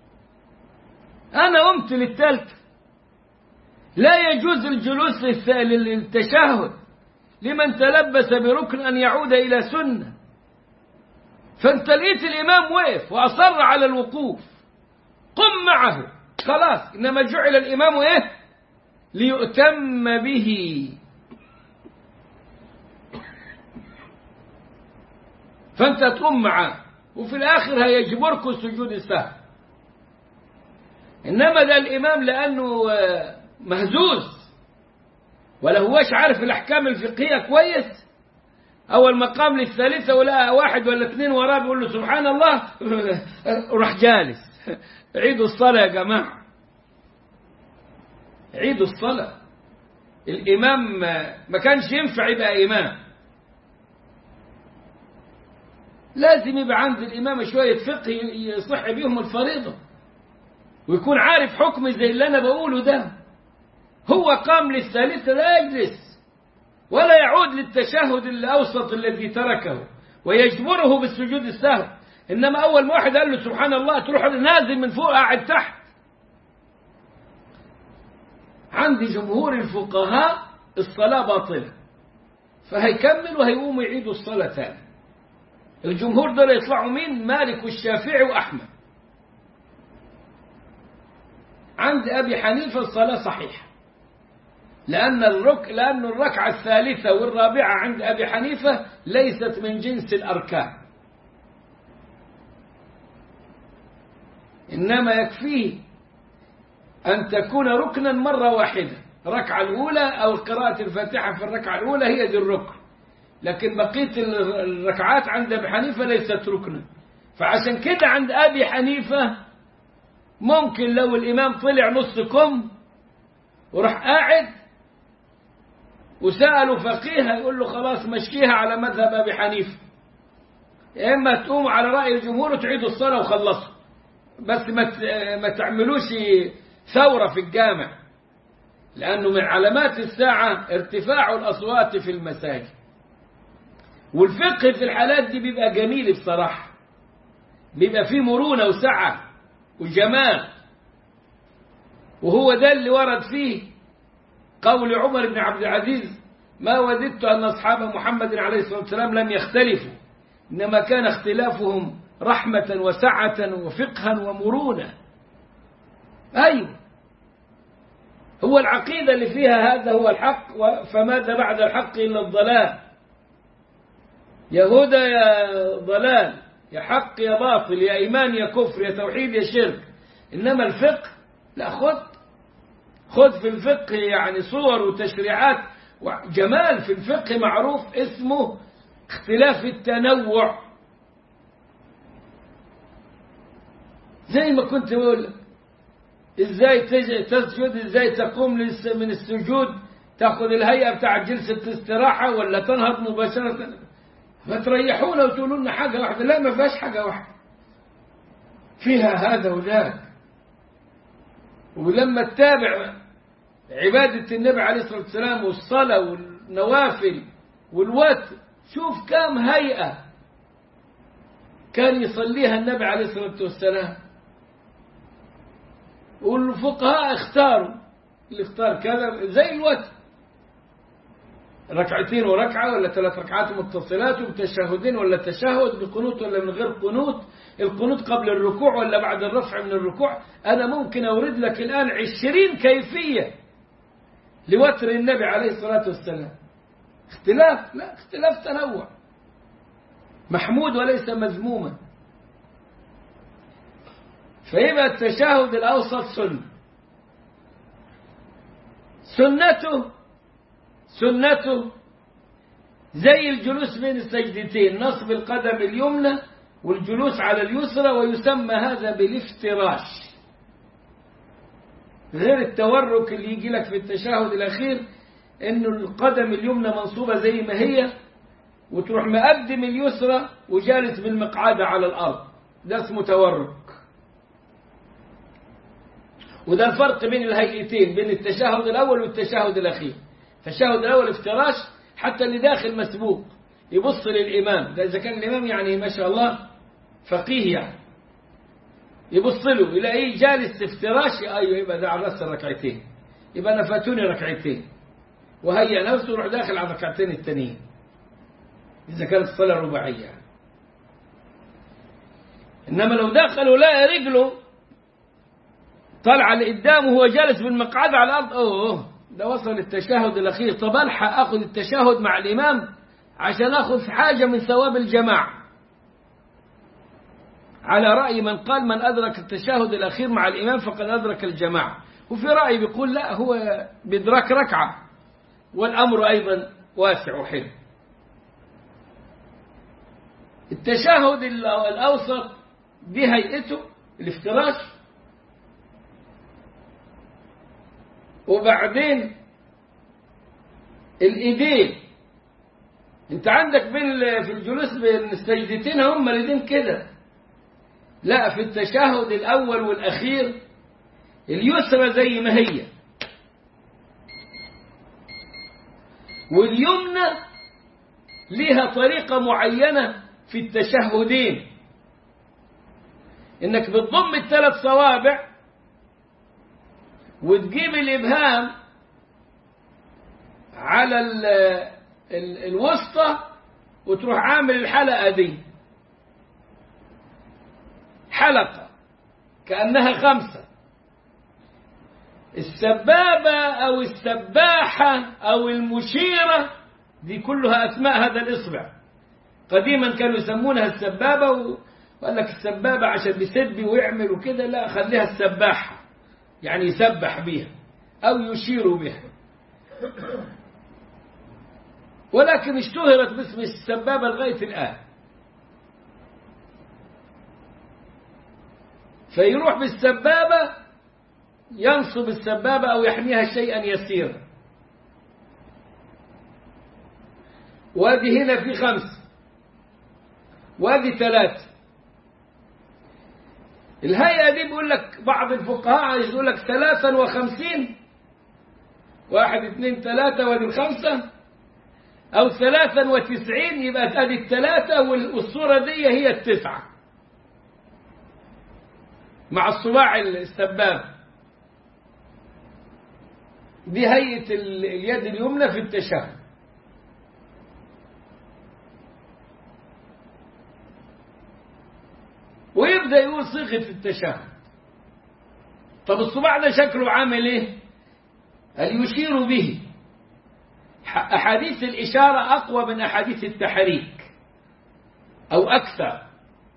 Speaker 1: أنا قمت للثالثة، لا يجوز الجلوس للتشهد لمن تلبس بركن أن يعود إلى سنة. فأنت لقيت الإمام وقف وأصر على الوقوف، قم معه، خلاص، إنما جعل الإمام إيه؟ ليؤتم به. فأنت تقوم معه وفي الآخر هيجبركم سجود السهو. إنما ده الإمام لأنه مهزوز ولا هوش عارف الأحكام الفقهية كويس، أول ما قام للثالثة ولا واحد ولا اثنين وراه بيقول له سبحان الله، وراح جالس. عيدوا الصلاة يا جماعة، عيدوا الصلاة. الإمام ما كانش ينفع يبقى إمام، لازم يبقى عند الإمام شوية فقه يصح بيهم الفريضة ويكون عارف حكم زي اللي أنا بقوله ده. هو قام للثالثة لا يجلس ولا يعود للتشهد الأوسط الذي تركه ويجبره بالسجود السهو، إنما أول ما واحد قال له سبحان الله تروح نازل من فوق قاعد تحت. عند جمهور الفقهاء الصلاة باطلة، فهيكمل وهيقوم يعيدوا الصلاة تاني. الجمهور دول يطلعوا مين؟ مالك والشافعي وأحمد. عند أبي حنيفة الصلاة صحيحة، لأن الركعة الثالثة والرابعة عند أبي حنيفة ليست من جنس الأركان، إنما يكفيه أن تكون ركنا مرة واحدة، الركعة الأولى أو قراءة الفاتحة في الركعة الأولى هي دي الركن، لكن بقية الركعات عند أبي حنيفة ليست ركنا. فعشان كده عند أبي حنيفة ممكن لو الإمام طلع نص كم وراح قاعد وسأله فقيه يقول له خلاص مشيها على مذهب أبي حنيفة، يا إما تقوم على رأي الجمهور وتعيدوا الصلاة وخلصوا، بس ما تعملوش ثورة في الجامع، لأنه من علامات الساعة ارتفاع الأصوات في المساجد. والفقه في الحالات دي بيبقى جميل بصراحة، بيبقى فيه مرونة وسعة وجمال، وهو ده اللي ورد فيه قول عمر بن عبد العزيز: ما وددت أن أصحاب محمد عليه الصلاة والسلام لم يختلفوا، إنما كان اختلافهم رحمة وسعة وفقها ومرونة. أيوه، هو العقيدة اللي فيها هذا هو الحق، فماذا بعد الحق إلا الضلال، يا هدى يا ضلال، يا حق يا باطل، يا إيمان يا كفر، يا توحيد يا شرك. إنما الفقه لا، خذ في الفقه يعني صور وتشريعات وجمال. في الفقه معروف اسمه اختلاف التنوع، زي ما كنت بقول ازاي تسجد، ازاي تقوم من السجود، تاخذ الهيئة بتاع جلسة الاستراحة ولا تنهض مباشرة. ما تريحونا وتقولوا لنا حاجة واحدة، لا ما فيهاش حاجة واحدة، فيها هذا وذاك. ولما تتابع عبادة النبي عليه الصلاة والسلام والصلاة والنوافل والوتر، شوف كم هيئة كان يصليها النبي عليه الصلاة والسلام. والفقهاء اختاروا، اللي اختار كذا زي الوتر، ركعتين وركعة ولا 3 ركعات متصلات وبتشهدين ولا تشهد، بقنوت ولا من غير قنوت، القنوت قبل الركوع ولا بعد الرفع من الركوع. أنا ممكن أورد لك الآن 20 كيفية لوتر النبي عليه الصلاة والسلام. اختلاف؟ لا، اختلاف تنوع محمود وليس مذموما. فيبقى التشهد الأوسط سنته زي الجلوس بين السجدتين، نصب القدم اليمنى والجلوس على اليسرى، ويسمى هذا بالافتراش، غير التورك اللي يجي لك في التشهد الأخير إنه القدم اليمنى منصوبة زي ما هي وتروح مقدم اليسرى وجالس بالمقعدة على الأرض، ده اسمه تورك. وده الفرق بين الهيئتين، بين التشهد الأول والتشهد الأخير. التشهد الأول افتراش، حتى اللي داخل مسبوق يبص للإمام، ده إذا كان الإمام يعني ما شاء الله فقيه يعني، يبص له يلاقيه جالس افتراش، أيوه يبقى ده على رأس الركعتين، يبقى أنا فاتوني ركعتين، وهيئ نفسه وروح داخل على الركعتين التانيين إذا كانت الصلاة رباعية. إنما لو دخل ولا رجله طلع لقدام وهو جالس بالمقعد على الأرض، ده وصل التشهد الأخير. طب ألحق أخذ التشهد مع الإمام عشان أخذ حاجة من ثواب الجماعة، على رأي من قال من أدرك التشهد الأخير مع الإمام فقد أدرك الجماعة. وفي رأي بيقول لا، هو بإدراك ركعة، والأمر أيضا واسع وحلو. التشهد الأوسط دي هيئته الافتراش، وبعدين الإيدين. انت عندك في الجلوس بين السجدتين هم اليدين كده، لا في التشهد الأول والأخير اليسرى زي ما هي، واليمنى لها طريقة معينة في التشهدين، انك بتضم الثلاث صوابع وتجيب الإبهام على الوسطى وتروح عامل الحلقة دي حلقة كأنها 5. السبابة أو السباحة أو المشيرة دي كلها أسماء هذا الإصبع. قديما كانوا يسمونها السبابة، وقال لك السبابة عشان بيسبي ويعمل وكده، لا خليها السباحة، يعني يسبح بها أو يشير بها. ولكن اشتهرت باسم السبابة لغاية الآن. فيروح بالسبابة ينصب السبابة أو يحميها شيئا يسيرا. وادي هنا في 5 وادي 3. الهيئة دي بيقول لك بعض الفقهاء عايز يقول لك 53 1 2 3 وادي 5 أو 93 يبقى ادي 3 والصورة دي هي 9 مع الصباع السباب. دي هيئة اليد اليمنى في التشهد. ويبدأ يقول صيغة التشهد. طب الصباع ده شكله عامل ايه؟ هل يشير به؟ أحاديث الإشارة أقوى من أحاديث التحريك أو أكثر.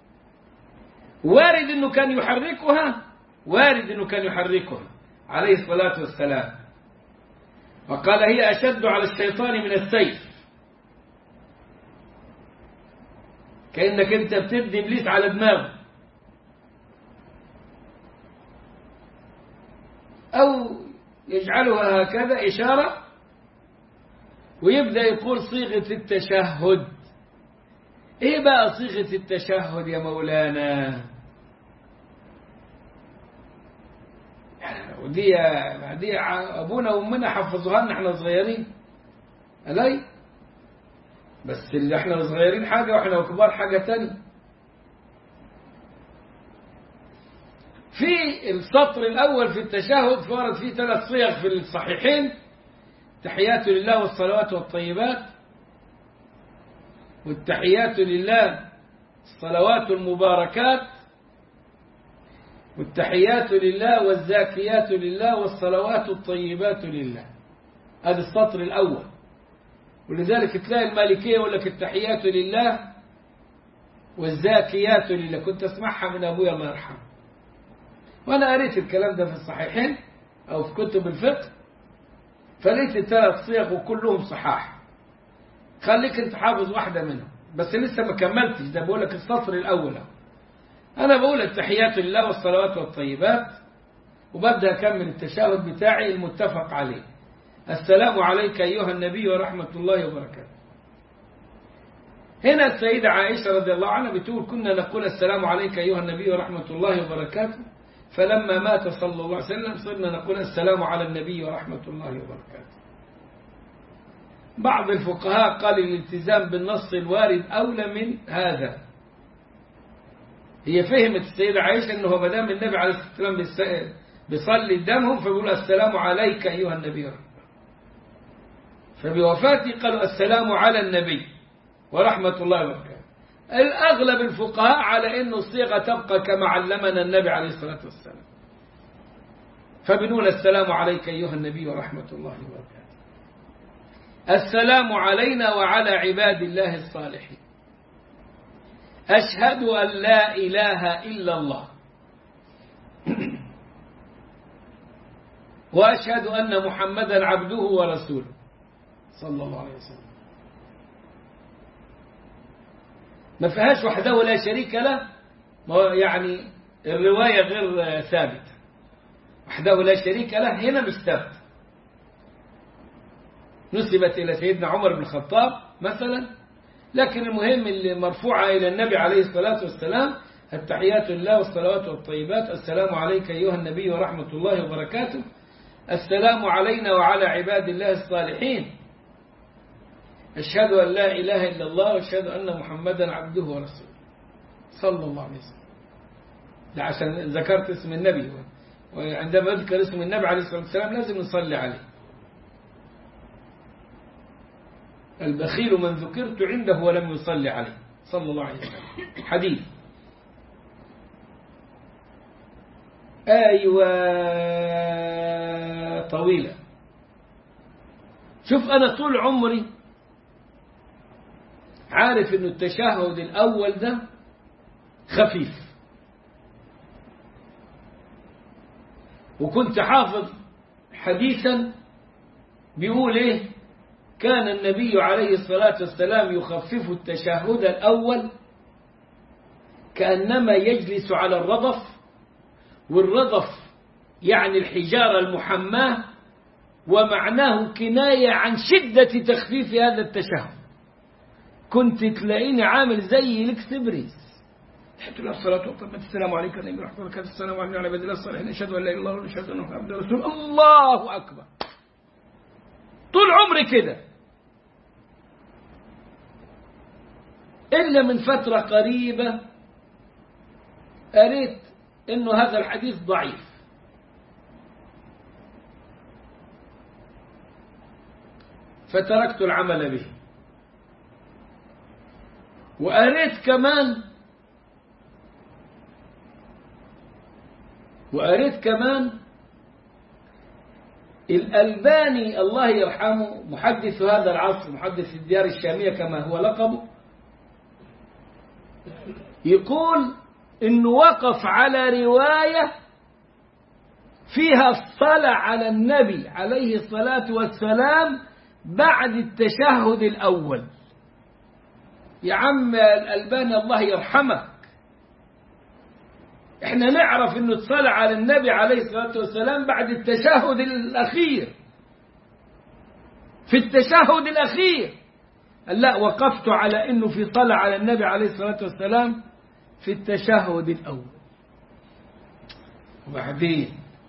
Speaker 1: وارد أنه كان يحركها، وارد أنه كان يحركها عليه الصلاة والسلام، وقال هي أشد على الشيطان من السيف. كأنك أنت بتدي إبليس على دماغه. أو يجعلها هكذا إشارة ويبدأ يقول صيغة التشهد. إيه بقى صيغة التشهد يا مولانا؟ ودي أبونا وأمنا حفظوها لنا احنا صغيرين ألي، بس اللي احنا صغيرين حاجة واحنا كبار حاجة تانية. في السطر الأول في التشهد فورد فيه 3 صيغ في الصحيحين: تحيات لله والصلوات والطيبات، والتحيات لله الصلوات المباركات، والتحيات لله والزاكيات لله والصلوات الطيبات لله. هذا السطر الأول. ولذلك تلاقي المالكية يقول لك التحيات لله والزاكيات لله. كنت أسمعها من أبويا الله يرحمه، وأنا قريت الكلام ده في الصحيحين أو في كتب الفقه، فلقيت 3 صيغ وكلهم صحاح. خليك انت حافظ واحدة منهم، بس لسه ما كملتش، ده بقول لك السطر الأول. أنا بقول التحيات لله والصلوات والطيبات، وببدأ أكمل التشهد بتاعي المتفق عليه: السلام عليك أيها النبي ورحمة الله وبركاته. هنا السيدة عائشة رضي الله عنها بتقول: كنا نقول السلام عليك أيها النبي ورحمة الله وبركاته، فلما مات صلى الله عليه وسلم صرنا نقول السلام على النبي ورحمة الله وبركاته. بعض الفقهاء قال الالتزام بالنص الوارد أولى من هذا. هي فهمت السيدة عائشة أنه ما دام النبي عليه الصلاة والسلام بيصلي قدامهم فبيقول السلام عليك أيها النبي، فبوفاته قالوا السلام على النبي ورحمة الله وبركاته. الأغلب الفقهاء على أن الصيغة تبقى كما علمنا النبي عليه الصلاة والسلام، فبنقول السلام عليك أيها النبي ورحمة الله وبركاته. السلام علينا وعلى عباد الله الصالحين. أشهد أن لا إله إلا الله وأشهد أن محمدا عبده ورسوله صلى الله عليه وسلم. ما فيهاش وحده لا شريك له، يعني الرواية غير ثابتة. وحده لا شريك له هنا مش ثابت، نسبت إلى سيدنا عمر بن الخطاب مثلا، لكن المهم اللي مرفوعة إلى النبي عليه الصلاة والسلام: التحيات لله والصلوات والطيبات، السلام عليك أيها النبي ورحمة الله وبركاته، السلام علينا وعلى عباد الله الصالحين، أشهد أن لا إله إلا الله وأشهد أن محمدا عبده ورسوله صلى الله عليه وسلم. ده عشان ذكرت اسم النبي، وعندما أذكر اسم النبي عليه الصلاة والسلام لازم نصلي عليه. البخيل من ذكرت عنده ولم يصلي عليه صلى الله عليه وسلم. حديث. أيوة طويلة. شوف أنا طول عمري عارف إنه التشهد الأول ده خفيف، وكنت حافظ حديثا بيقول إيه؟ كان النبي عليه الصلاة والسلام يخفف التشهد الأول كأنما يجلس على الرضف، والرضف يعني الحجارة المحماة، ومعناه كناية عن شدة تخفيف هذا التشهد. كنت تلاقيني عامل زي الإكسبريس. الحمد لله والصلاة والسلام، السلام عليكم ورحمة الله وبركاته، السلام عليكم وعلى عباد الله الصالحين، أشهد أن لا إله إلا الله وأشهد أن محمدا عبده ورسوله، الله أكبر. طول عمري كده، إلا من فترة قريبة قريت إنه هذا الحديث ضعيف، فتركت العمل به. وقريت كمان الألباني الله يرحمه، محدث هذا العصر، محدث الديار الشامية كما هو لقبه، يقول إنه وقف على رواية فيها الصلاة على النبي عليه الصلاة والسلام بعد التشهد الأول. يا عم الألباني الله يرحمك، احنا نعرف انه تصلى على النبي عليه الصلاة والسلام بعد التشهد الأخير. في التشهد الأخير لا، وقفت على انه في صلاة على النبي عليه الصلاة والسلام في التشهد الأول. وبعدين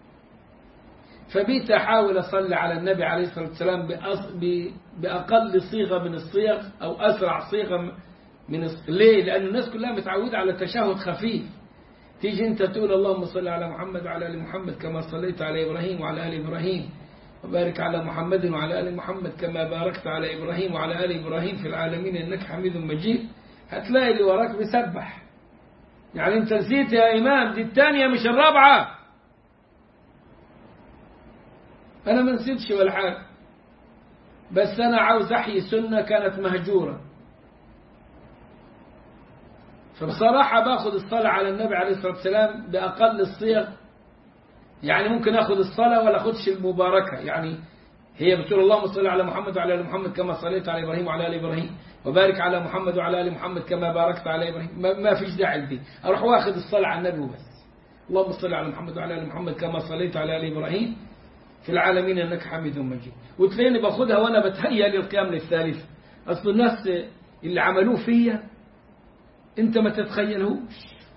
Speaker 1: فبيت أحاول أصلي على النبي عليه الصلاة والسلام بأقل صيغة من الصيغ أو أسرع صيغة من ليه؟ لأن الناس كلها متعودة على تشهد خفيف. تيجي أنت تقول اللهم صل على محمد وعلى آل محمد كما صليت على إبراهيم وعلى آل إبراهيم، وبارك على محمد وعلى آل محمد كما باركت على إبراهيم وعلى آل إبراهيم في العالمين إنك حميد مجيد. هتلاقي اللي وراك بيسبح. يعني أنت نسيت يا إمام، دي الثانية مش الرابعة. أنا ما نسيتش ولا حاجة، بس أنا عاوز أحيي سنة كانت مهجورة. فبصراحة باخذ الصلاة على النبي عليه الصلاة والسلام بأقل الصيغ. يعني ممكن أخذ الصلاة ولا أخذش المباركة. يعني هي بتقول اللهم صل على محمد وعلى آل محمد كما صليت على إبراهيم وعلى آل إبراهيم، وبارك على محمد وعلى آل محمد كما باركت على إبراهيم. ما فيش داعي لدي، أروح واخذ الصلاة على النبي وبس. اللهم صل على محمد وعلى آل محمد كما صليت على آل إبراهيم في العالمين إنك حميد مجيد. وتلاقيني باخذها وأنا بتهيأ للقيام للثالث. أصل الناس اللي عملوه فيا أنت ما تتخيلهوش.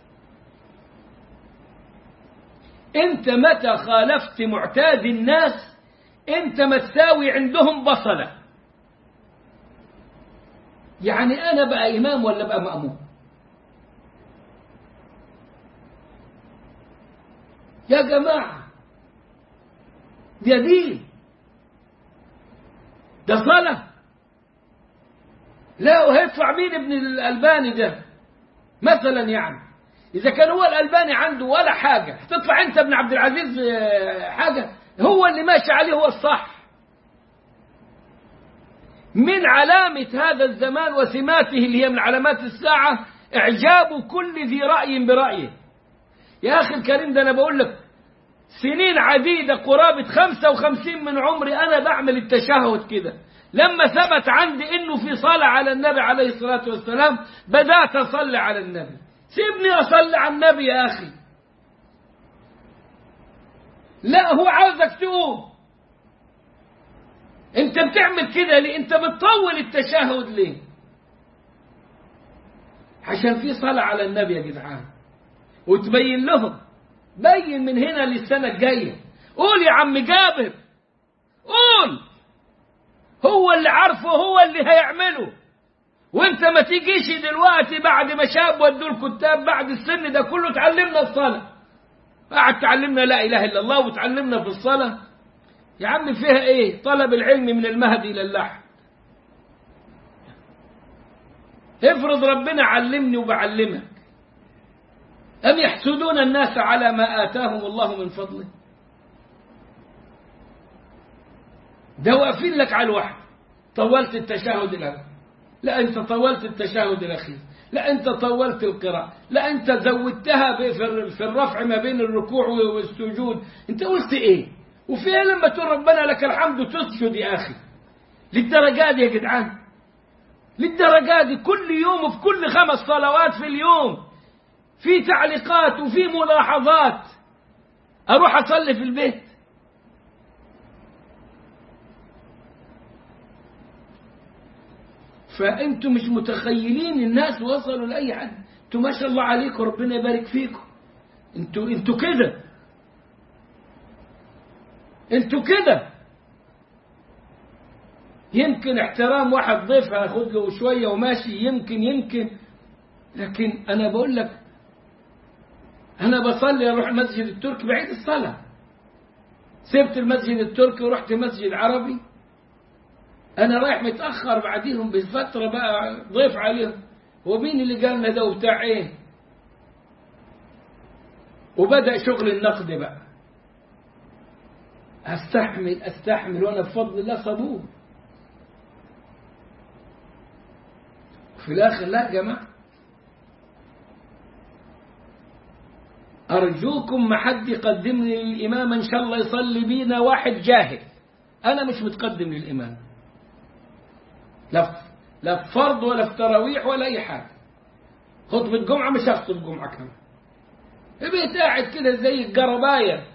Speaker 1: أنت متى خالفت معتاد الناس أنت ما تساوي عندهم بصلة. يعني أنا بقى إمام ولا بقى مأموم؟ يا جماعة ده دين، ده صلاة. لا، وهيدفع مين ابن الألباني ده مثلا؟ يعني إذا كان هو الألباني عنده ولا حاجة، هتدفع أنت ابن عبد العزيز حاجة؟ هو اللي ماشي عليه هو الصح. من علامة هذا الزمان وسماته اللي هي من علامات الساعة إعجاب كل ذي رأي برأيه. يا أخي الكريم، ده أنا بقول لك سنين عديدة، قرابة 55 من عمري أنا بعمل التشهد كده. لما ثبت عندي إنه في صلاة على النبي عليه الصلاة والسلام بدأت أصلي على النبي. سيبني أصلي على النبي يا أخي. لا، هو عاوزك تقوم. أنت بتعمل كده ليه؟ أنت بتطول التشهد ليه؟ عشان في صلاة على النبي يا جدعان. وتبين لهم، بين من هنا للسنة الجاية. قول يا عم جابر، قول. هو اللي عارفه، هو اللي هيعمله. وانت ما تيجيش دلوقتي بعد ما شاب ودوا الكتاب بعد السن ده كله تعلمنا الصلاة. قاعد تعلمنا لا إله إلا الله وتعلمنا في الصلاة. يا عم فيها ايه؟ طلب العلم من المهد إلى اللحد. افرض ربنا علمني وبعلمك. أم يحسدون الناس على ما آتاهم الله من فضله؟ ده واقفين لك على الوحد. طولت التشهد الأول، لا أنت طولت التشهد الأخير، لا أنت طولت القراءة، لا أنت زودتها في الرفع ما بين الركوع والسجود. أنت قلت إيه؟ وفيها لما تقول ربنا لك الحمد تسجد يا أخي؟ للدرجة دي يا جدعان؟ للدرجة دي كل يوم وفي كل 5 صلوات في اليوم في تعليقات وفي ملاحظات أروح أصلي في البيت؟ فأنتم مش متخيلين الناس وصلوا لأي حد. أنتم ما شاء الله عليكم ربنا يبارك فيكم. أنتوا كده، أنتوا كده. يمكن احترام واحد ضيف هاخد له شوية وماشي، يمكن لكن أنا بقول لك أنا بصلي أروح المسجد التركي بعيد الصلاة، سبت المسجد التركي ورحت مسجد عربي، أنا رايح متأخر بعديهم بفترة بقى ضيف عليهم، ومين اللي قالنا ده وبتاع إيه؟ وبدأ شغل النقد بقى. أستحمل وأنا بفضل الله صبور. في الآخر لا يا جماعة، أرجوكم ما حد يقدمني للإمام إن شاء الله يصلي بينا واحد جاهل. أنا مش متقدم للإمام، لا في فرض ولا في تراويح ولا أي حاجة. خطبة جمعة مش هخطب جمعة كمان، بقيت قاعد كده زي الجرباية.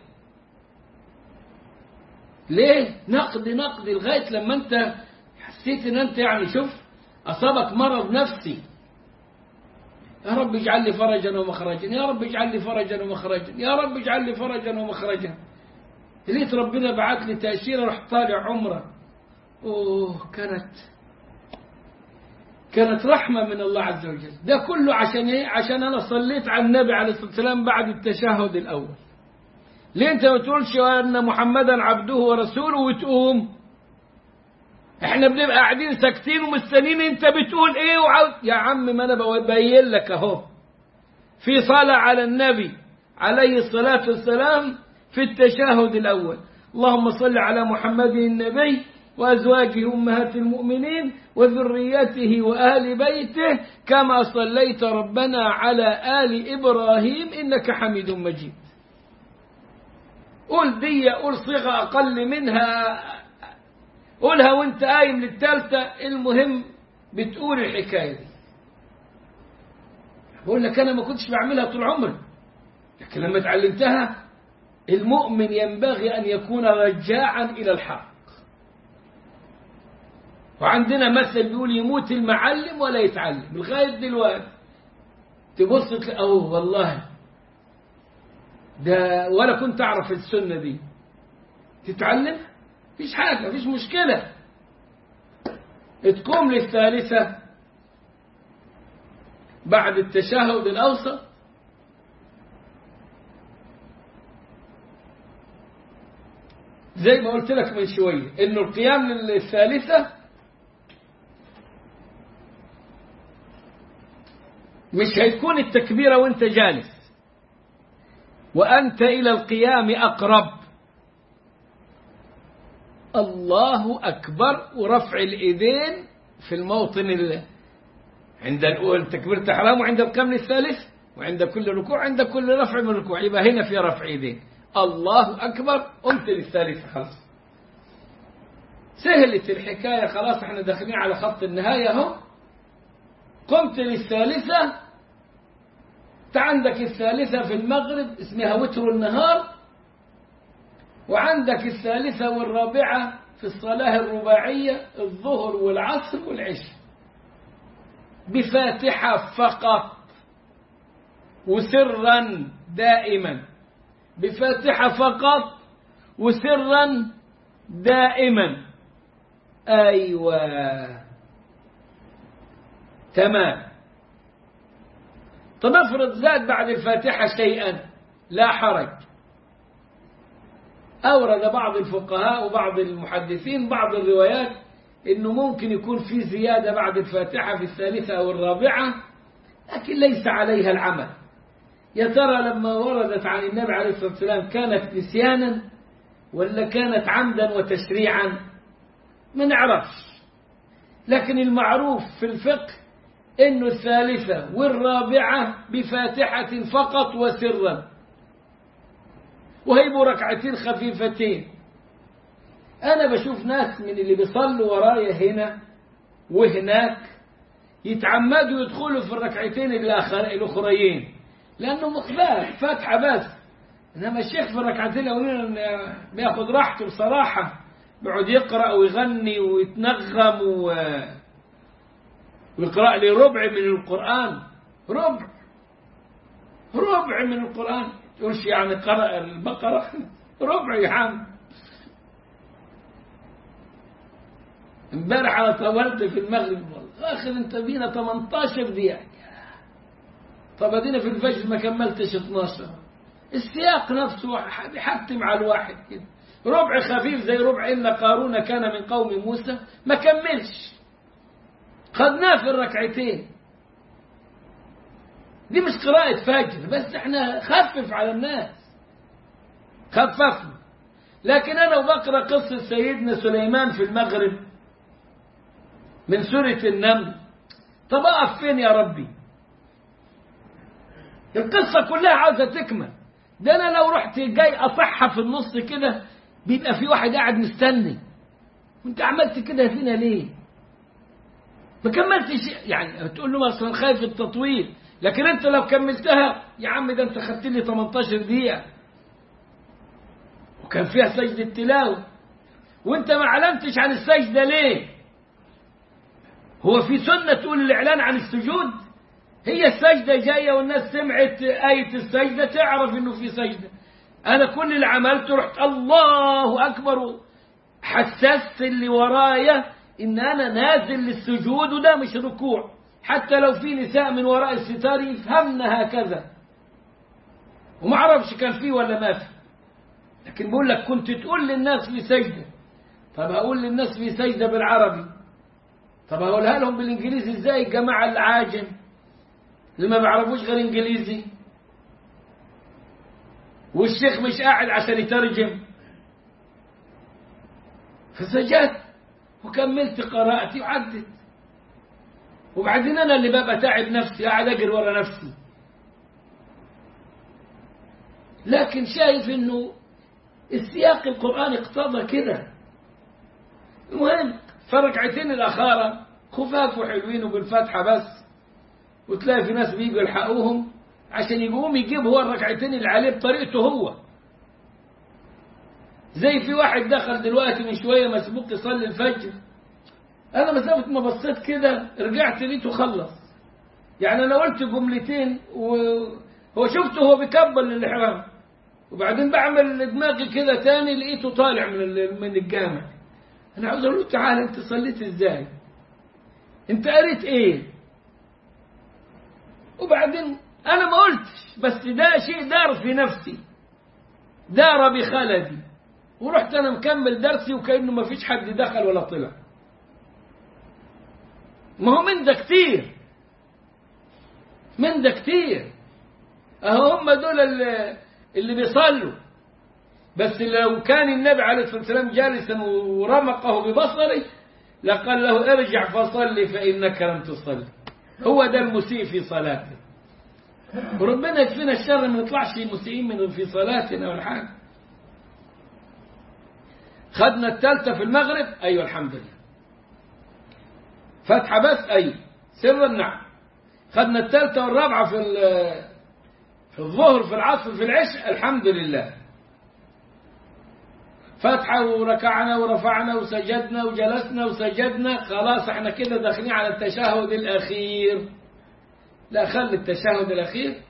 Speaker 1: ليه؟ نقد لغاية لما أنت حسيت إن أنت يعني شوف أصابك مرض نفسي. يا رب اجعل لي فرجا ومخرجا، يا رب اجعل لي فرجا ومخرجا، يا رب اجعل لي فرجا ومخرجا. لقيت ربنا بعت لي تأشيرة رحت طالع عمرة. كانت رحمة من الله عز وجل. ده كله عشان ايه؟ عشان أنا صليت على النبي عليه الصلاة والسلام بعد التشهد الأول. ليه أنت ما تقولش أن محمدا عبده ورسوله وتقوم؟ احنا بنبقى قاعدين ساكتين ومستنين انت بتقول ايه يا عم ما انا ببين لك اهو. في صلاة على النبي عليه الصلاة والسلام في التشهد الأول، اللهم صل على محمد النبي وأزواجه أمهات المؤمنين وذريته وآل بيته كما صليت ربنا على آل إبراهيم إنك حميد مجيد. قول صيغة أقل منها، قولها وانت قايم للثالثة. المهم بتقول الحكاية دي. بقول لك أنا ما كنتش بعملها طول عمري، لكن لما اتعلمتها المؤمن ينبغي أن يكون رجاعا إلى الحق. وعندنا مثل بيقول يموت المعلم ولا يتعلم. لغاية دلوقتي تبص والله ده ولا كنت أعرف السنة دي. تتعلم فيش حاجة، فيش مشكلة. تقوم للثالثة بعد التشهد الأوسط، زي ما قلت لك من شوية إنه القيام للثالثة مش هيكون التكبيرة وانت جالس، وأنت إلى القيام أقرب. الله أكبر ورفع الإيدين في الموطن عند الأول تكبيرة الإحرام، وعند القيام الثالث، وعند كل ركوع، عند كل رفع من الركوع. يبقى هنا في رفع إيدين. الله أكبر، قمت للثالث خلاص، سهلت الحكاية خلاص. احنا داخلين على خط النهاية اهو. قمت للثالثة. عندك الثالثة في المغرب اسمها وتر النهار، وعندك الثالثة والرابعة في الصلاة الرباعية الظهر والعصر والعشاء بفاتحة فقط وسرا دائما، بفاتحة فقط وسرا دائما. أيوة تمام. طب افرض زاد بعد الفاتحة شيئا لا حرج. أورد بعض الفقهاء وبعض المحدثين بعض الروايات إنه ممكن يكون في زيادة بعد الفاتحة في الثالثة أو الرابعة، لكن ليس عليها العمل. يا ترى لما وردت عن النبي عليه الصلاة والسلام كانت نسيانا ولا كانت عمدا وتشريعا؟ ما نعرفش، لكن المعروف في الفقه إنه الثالثة والرابعة بفاتحة فقط وسرا، وهيبوا ركعتين خفيفتين أنا بشوف ناس من اللي بيصلوا ورايا هنا وهناك يتعمدوا يدخلوا في الركعتين الأخريين لأنه مخبار فاتحة بس. إنما الشيخ في الركعتين الأولين بياخد راحته بصراحة، بيقعد يقرأ ويغني ويتنغم ويقرأ لي ربع من القرآن، ربع من القرآن. تقولش يعني قرأ البقرة؟ ربع يا عم. امبارح انا طولت في المغرب والله اخر انت بينا 18 دقيقة. طب ادينا في الفجر ما كملتش 12. السياق نفسه بيحتم على الواحد كده. ربع خفيف زي ربع إن قارون كان من قوم موسى ما كملش، خدناه في الركعتين. دي مش قراءة فجر، بس احنا خفف على الناس، خففنا. لكن انا وبقرأ قصة سيدنا سليمان في المغرب من سورة النمل، طب اقف فين يا ربي؟ القصة كلها عاوزة تكمل. ده انا لو رحت جاي اصحها في النص كده بيبقى في واحد قاعد مستني، وانت عملت كده فينا ليه؟ ما كملتش يعني. تقول له اصلا خايف التطويل، لكن انت لو كملتها يا عم ده انت خدت لي 18 دقيقة وكان فيها سجدة تلاوة، وانت ما علمتش عن السجدة ليه؟ هو في سنة تقول الإعلان عن السجود؟ هي السجدة جاية والناس سمعت آية السجدة تعرف إنه في سجدة. أنا كل اللي عملته رحت الله أكبر، حسست اللي ورايا إن أنا نازل للسجود وده مش ركوع، حتى لو في نساء من وراء الستار يفهمنا هكذا، وما أعرفش كان فيه ولا ما فيه. لكن بقول لك كنت تقول للناس في سجدة، طب هقول للناس في سجدة بالعربي، طب هقولها لهم بالإنجليزي إزاي الجماعة العاجم اللي ما بيعرفوش غير إنجليزي، والشيخ مش قاعد عشان يترجم؟ فسجدت وكملت قراءتي وعدت. وبعدين أنا اللي ببقى تعب نفسي قاعد أجري ورا نفسي. لكن شايف إنه السياق القرآني اقتضى كده. المهم فركعتين الأخارة خفاف وحلوين وبالفاتحة بس، وتلاقي في ناس بيجوا يلحقوهم عشان يقوم يجيب هو الركعتين اللي عليه بطريقته هو. زي في واحد دخل دلوقتي من شوية مسبوق يصلي الفجر، أنا مسافة ما بصيت كده رجعت لقيته خلص. يعني أنا قلت جملتين وهو شفته هو بيكبر للإحرام، وبعدين بعمل دماغي كده تاني لقيته طالع من الجامع. أنا عاوز أقول له تعالى أنت صليت إزاي؟ أنت قريت إيه؟ وبعدين أنا ما قلتش، بس ده شيء دار في نفسي، دار بخلدي، ورحت أنا مكمل درسي وكأنه ما فيش حد دخل ولا طلع. ما هو من ده كتير، من ده كتير. أهو هم دول اللي بيصلوا. بس لو كان النبي عليه الصلاة والسلام جالسا ورمقه ببصره لقال له ارجع فصلي فإنك لم تصلي. هو ده المسيء في صلاته، وربنا يكفينا الشر ما نطلعش مسيئين من في صلاتنا ولا حاجة. خدنا الثالثة في المغرب، أيوة الحمد لله. فتحة بس، أيوة سرا نعم. خدنا الثالثة والرابعة في الظهر في العصر في العشاء، الحمد لله. فتحة وركعنا ورفعنا وسجدنا وجلسنا وسجدنا، خلاص احنا كده داخلين على التشهد الأخير. لا، خلي التشهد الأخير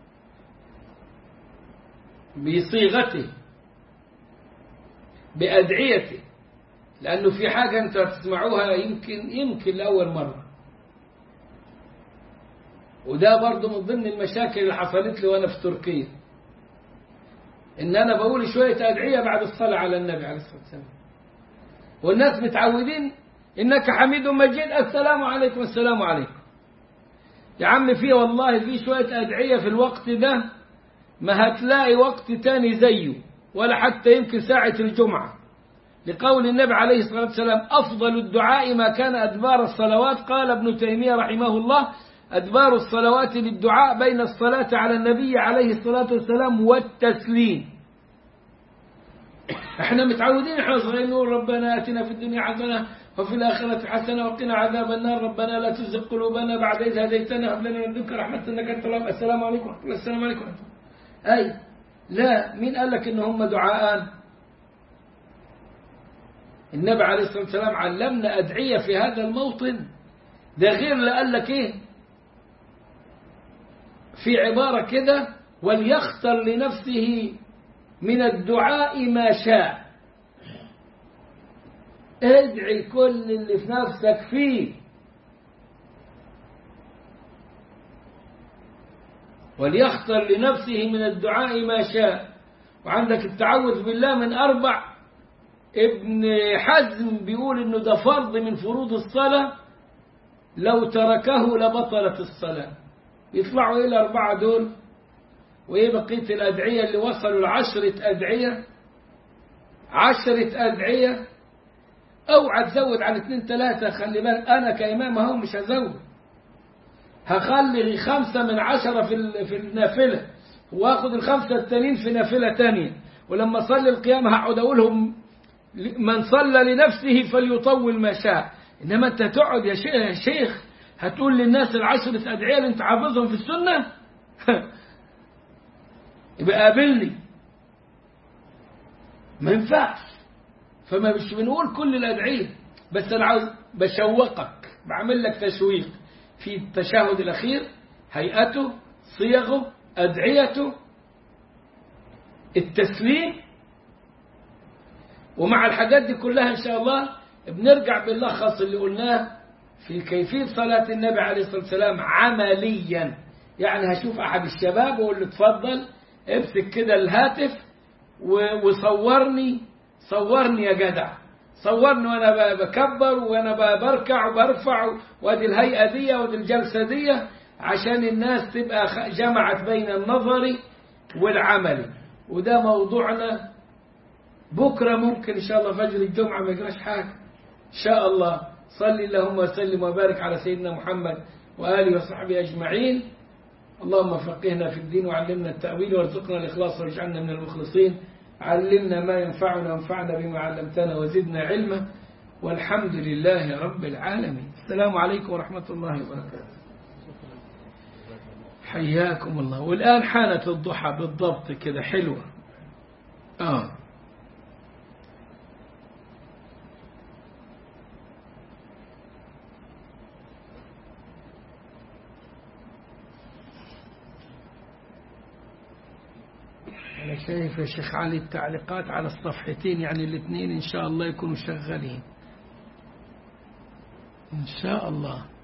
Speaker 1: بصيغته بأدعيته، لأنه في حاجة أنت تسمعوها يمكن لأول مرة، وده برضو من ضمن المشاكل اللي حصلت لي وأنا في تركيا، إن أنا بقول شوية أدعية بعد الصلاة على النبي عليه الصلاة والسلام، والناس متعودين إنك حميد مجيد السلام عليكم السلام عليكم. يا عم في والله في شوية أدعية في الوقت ده ما هتلاقي وقت تاني زيه، ولا حتى يمكن ساعة الجمعة، لقول النبي عليه الصلاة والسلام أفضل الدعاء ما كان أدبار الصلوات. قال ابن تيمية رحمه الله أدبار الصلوات للدعاء بين الصلاة على النبي عليه الصلاة والسلام والتسليم. احنا متعودين احنا صغيرين نقول ربنا آتنا في الدنيا حسنة وفي الآخرة حسنة وقنا عذاب النار، ربنا لا تزغ قلوبنا بعد إذ هديتنا هب لنا من لدنك رحمة إنك أنت الوهاب. السلام عليكم ورحمة الله. السلام عليكم ورحمة الله. أي لا، مين قال لك إن هم دعاءان؟ النبي عليه الصلاة والسلام علمنا أدعية في هذا الموطن، ده غير اللي قال لك إيه في عبارة كده: وليختر لنفسه من الدعاء ما شاء. ادعي كل اللي في نفسك فيه. وليختر لنفسه من الدعاء ما شاء. وعندك التعوذ بالله من 4. ابن حزم بيقول انه ده فرض من فروض الصلاة، لو تركه لبطلت الصلاة. يطلعوا الى 4 دول، وايه بقية الادعية اللي وصلوا ل10 أدعية. 10 أدعية. اوعى تزود عن 2 3. خلي بالك انا كإمام اهو مش هزود، هخلي 5 من 10 في النافلة، واخد ال5 التانيين في نافلة تانية. ولما اصلي القيام هقعد اقولهم: من صلى لنفسه فليطول ما شاء. انما انت تقعد يا شيخ هتقول للناس ال10 أدعية اللي انت حافظهم في السنة؟ يبقى قابلني، ما ينفعش. فما مش بنقول كل الأدعية، بس أنا عاوز بشوقك، بعمل لك تشويق في التشهد الأخير، هيئته، صيغه، أدعيته، التسليم. ومع الحاجات دي كلها إن شاء الله بنرجع باللخص اللي قلناه في كيفية صلاة النبي عليه الصلاة والسلام عمليا. يعني هشوف أحد الشباب وأقول له: اتفضل امسك كده الهاتف وصورني يا جدع، صورني وانا بكبر وانا بركع وبرفع، وادي الهيئة دي وادي الجلسة دي، عشان الناس تبقى جمعت بين النظري والعملي. وده موضوعنا بكرة. ممكن ان شاء الله فجر الجمعة ما يجراش حاجة ان شاء الله. صلي اللهم وسلم وبارك على سيدنا محمد وآله وصحبه أجمعين. اللهم فقهنا في الدين وعلمنا التأويل وارزقنا الإخلاص واجعلنا من المخلصين. علمنا ما ينفعنا وانفعنا بما علمتنا وزدنا علما، والحمد لله رب العالمين. السلام عليكم ورحمة الله وبركاته. حياكم الله. والآن حانت الضحى بالضبط كده، حلوة. أنا شايف يا شيخ علي التعليقات على الصفحتين، يعني الاثنين إن شاء الله يكونوا شغالين إن شاء الله.